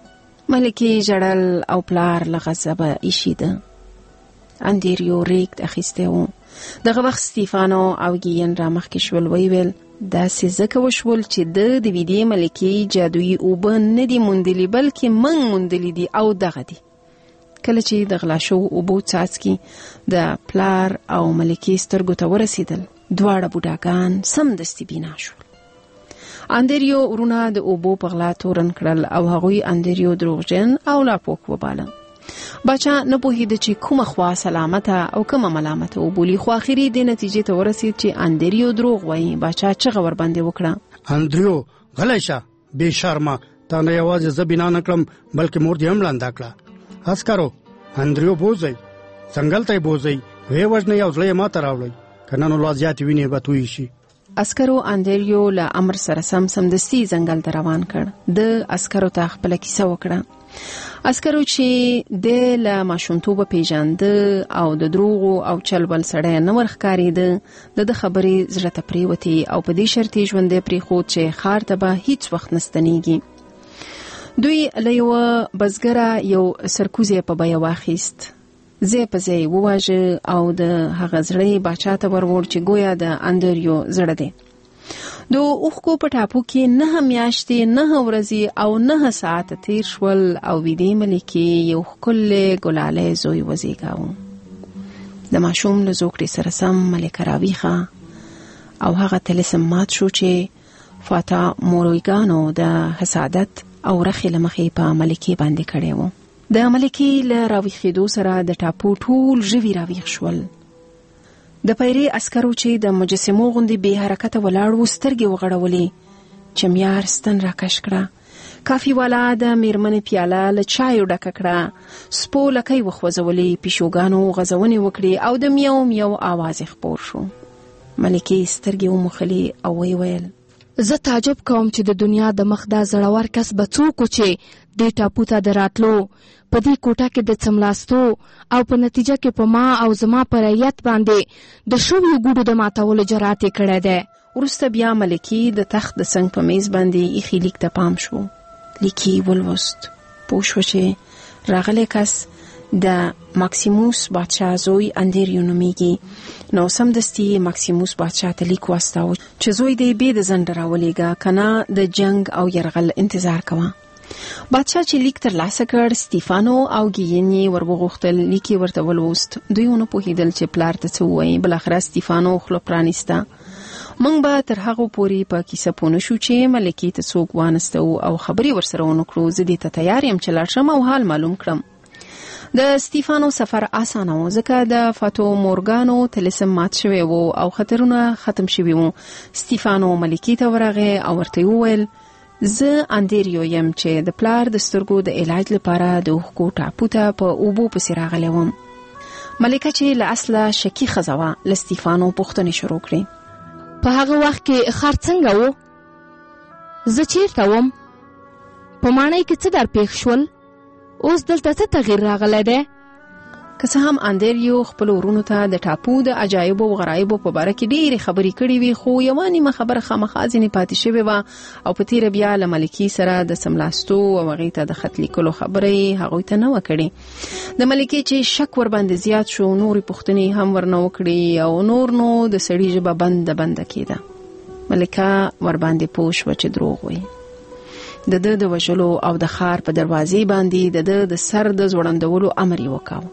N: ملکې ژړل او پلار له غضبه ایشیده. اندریو ریګ اخیستی و. دغه وخت ستیفانو او ګین را مخکې شول. ویل داسې ځکه وشول چې د ویدې ملکې جادویي اوبه نه دي موندلي بلکې موږ موندلي دي او دغه دي. کله چې د غلا شوو اوبو څاڅکي د پلار او ملکې سترګو ته ورسېدل دواړه بوډاګان سمدستي بینا شول. اندریو ورونه د اوبو په غلا تورن کړل او هغوی اندریو دروغجن او لاپوک وباله. باچا نه پوهېده چې کومه خوا سلامته او کومه ملامته وبولي، خو اخري دې نتیجې ته ورسېد چې اندریو دروغ وایي. باچا چغه ورباندې وکړه
M: اندریو غلی شه بې شرمه، تا نه یوازې زه بینا نه کړم بلکې مور دې هم ړنده کړه. عسکرو اندریو بوځئ، ځنګل ته یې بوځئ، ویې وژنئ او زړه یې ماته راوړئ، که نه نو لا زیاتې وینې به تویې شي.
N: عسکرو اندریو له امر سره سمدستي ځنګل ته روان کړ. د عسکرو ته خپله کیسه وکړه. عسکرو چې د له ماشومتوبه پیژانده او د دروغو او چلبل سړی نه ورښکارېده، د خبرې زړه ته پرېوتې او په دې شرط یې ژوندی پرېښود چې ښار ته به هیڅ وخت نه ستنېږي. دوی له یوه بزګره یو سرکوزی په بیه واخیست. ځای په ځای وواژه او د هغه زړه باچا ته وروړ چې گویا د اندریو زړه دی. د اوښکو په ټاپو کې 9 میاشتې 9 ورځې او 9 ساعته تیر شول او ویدې ملکې یو ښکلی ګلالی زوی وزېږاوه. د ماشوم له زوکړې سره سم ملکه راویښه او هغه طلسم مات شو چې فاتا مورویګانو د حسادت او رخې له مخې په ملکې باندې کړی و. د ملکې له راویښېدو سره د ټاپو ټول ژوي راویښ شول. د پیرې عسکرو چې د مجسمو غوندې بې حرکته ولاړ وو سترګې وغړولې. چمیار ستن راکش کړه. کافي والا د میرمنې پیاله له چایو ډکه کړه. سپو لکۍ وخوځولې، پیشوګانو غځونې وکړې او د میو میو آواز خپور شو. ملکې سترګې وموښلې او ویل
I: زه تعجب کوم چې د دنیا د مخ دا زړور کس به څوک و چې دې ټاپو ته د راتلو، په دې کوټه کې د څملاستو او په نتیجه کې په ما او زما په رعیت باندې د شویو ګوډو د ماتولو جرات یې کړی دی.
N: وروسته بیا ملکې د تخت د څنګ په میز باندې ایښي لیک ته پام شو. لیک یې ولوست. پوه شوه چې راغلی کس د ماکسیموس بادشاه زوی اندریو نومیږي. نو سمدستي ماکسیموس بادشاه ته لیک واستاوه چې زوی دې بې د ځنډه راولېږه، که نه د جنگ او یرغل انتظار کوه. بادشاه چې لیک ترلاسه کړ، ستیفانو او ګین یې ورغوښتل. لیک یې ورته ولوست. دوی ونه پوهېدل چې پلار ته څه ووایي. بالاخره ستیفانو خوله پرانیسته. موږ به تر هغو پورې په کیسه پوه نه شو چې ملکې ته څوک وانستو او خبرې ورسره ونه کړو. زه دې ته تیار یم چې لاړ شم او حال معلوم کړم. د ستیفانو سفر اسانه و ځکه د فاتو مورګانو طلسم مات شوی و او خطرونه ختم شوي و. ستیفانو ملکې ته ورغی او ورته وویل زه اندریو یم چې د پلار د سترګو د علاج لپاره د اوښکو ټاپو ته په اوبو پسې راغلی وم. ملکه چې له اصله شکی ښځه وه له ستیفانو پوښتنې شروع کړې.
I: په هغه وخت کې ښار څنګه و؟ زه چیرته وم؟ په ماڼۍ کې څه در پېښ شول؟ اوس دلته څه تغییر راغلی دی؟
N: که څه هم اندریو خپل ورونو ته د ټاپو د عجایب او غرایب په اړه کې ډېرې خبرې کړې وي، خو یو نیمه خبره خامخا ځینې پاتې شوې وه او په تیره بیا له ملکې سره د سملاستو او هغې ته د خط لیکلو خبرې هغوی ته نه وه کړې. د ملکې چې شک ورباندې زیات شو، نورې پوښتنې هم ورنه وکړې او نور نو د سړي ژبه بنده کېده. ملکه ورباندې پوه شوه چې دروغ وایي. د ده د وژلو او د ښار په دروازې باندې د ده د سر د ځوړندولو امر یې وکاوه.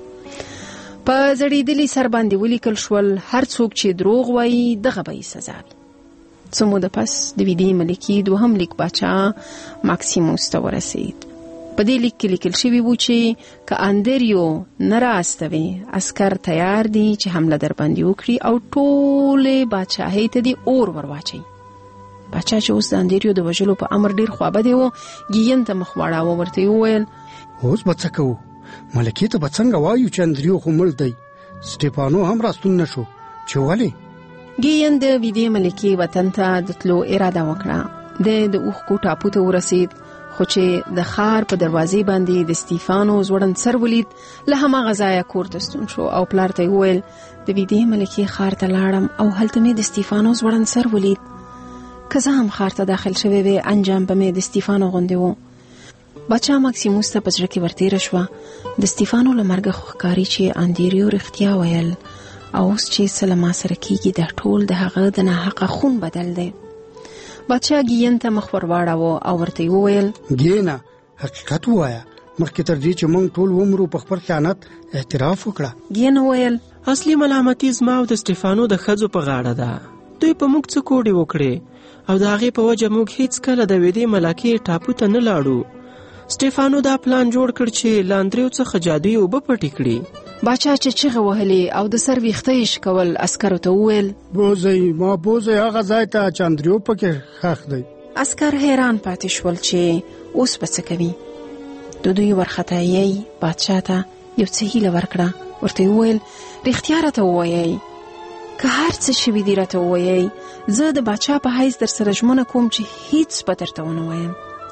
N: په زړېدلي سر باندې ولیکل شول هر څوک چې دروغ وایي دغه به یې سزا وي. څه موده پس د ویدې ملکې دوهم لیک باچا ماکسیموس ته ورسید. په دې لیک کې لیکل شوي وو چې که اندریو نه راستوي، عسکر تیار دي چې حمله در باندې وکړي او ټولې باچاهۍ ته دې اور ورواچي. باچا چې اوس د اندریو د وژلو په امر ډېر خوابدی و، ګیین ته مخ واړاوه، ورته یې وویل
M: اوس به څه کوو؟ ملکې ته به څنګه وایو چې اندریو خو مړ دی؟ سټیفانو هم راستون نه شو. چې ولې؟
N: ګیین د ویدې ملکې وطن ته د تلو اراده وکړه. د اوښکو ټاپو ته ورسید، خو چې د ښار په دروازې باندې د سټیفانو ځوړند سر ولید، له هماغه ځایه کور ته ستون شو او پلار ته یې وویل د ویدې ملکې ښار ته لاړم او هلته مې د سټیفانو ځوړند سر ولید. که زه هم ښار ته داخل شوی وی، انجام به مې د سټیفانو غوندې و. باچا ماکسیموس ته په زړه کې ورتېره شوه. د سټیفانو له مرګه خو ښکاري چې اندریو رښتیا ویل او اوس چې څه له ما سره کېږي دا ټول د هغه د ناحقه خون بدل دی. باچا ګیین ته مخ ور واړاوه او ورته یې وویل
M: ګینه حقیقت ووایه، مخکې تر دې چې موږ ټول ومرو په خپل خیانت اعتراف وکړه.
N: ګین وویل
O: اصلي ملامتي زما او د سټیفانو د ښځو په غاړه ده. دوی په موږ څه کوډې وکړې او د هغې په وجه موږ هیڅ کله د ویدې ملکې ټاپو ته نه لاړو. سټیفانو دا پلان جوړ کړ چې له اندریو څخه جادویي اوبه پټې کړي.
N: باچا چې چغې وهلې او د سر ویښته یې شکول، عسکرو ته وویل
M: بوځئ ما بوځئ هغه ځای ته چې اندریو پکې ښخ دی.
N: عسکر حیران پاتې شول چې اوس به څه کوي. د دوی وارخطایۍ باچا ته یو څه هیله ورکړه. ورته یې وویل رښتیا راته ووایئ، که هر څه شوي دي راته ووایئ، زه د باچا په حیث در سره ژمنه کوم چې هیڅ به درته ونه وایم.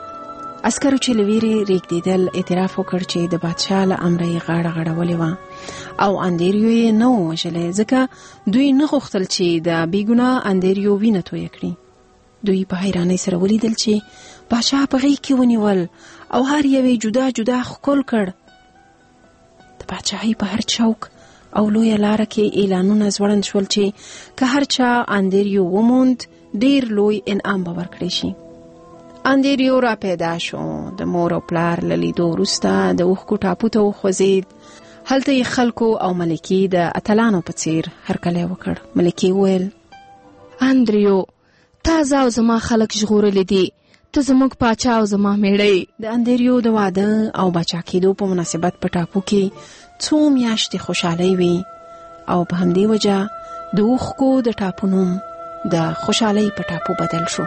N: عسکرو چې له ویرې ریږدېدل اعتراف وکړ چې د باچا له امره یې غاړه غړولې وه او اندریو یې نه و وژلی، ځکه دوی نه غوښتل چې د بېګناه اندریو وینه تویه کړي. دوی په حیرانۍ سره ولیدل چې باچا په غېږ کې ونیول او هر یو یې جدا جدا ښکل کړ. د باچاهۍ په هر چوک او لویه لاره کې اعلانونه ځوړند شول چې که هر چا اندریو وموند ډېر لوی انعام به ورکړی شي. اندریو را پیدا شو. د مور او پلار له لیدو وروسته د اوښکو ټاپو ته وخوځېد. هلته یې خلکو او ملکې د اتلانو په څیر هرکلی وکړ. ملکې وویل
I: اندریو تا زه او زما خلک ژغورلی دي، ته زموږ پاچا او زما میړی.
N: د اندریو د واده او باچا کېدو په مناسبت په ټاپو کې څو میاشتې خوشحالۍ وي او په همدې وجه د اوښکو د ټاپو نوم د خوشحالۍ په ټاپو بدل شو.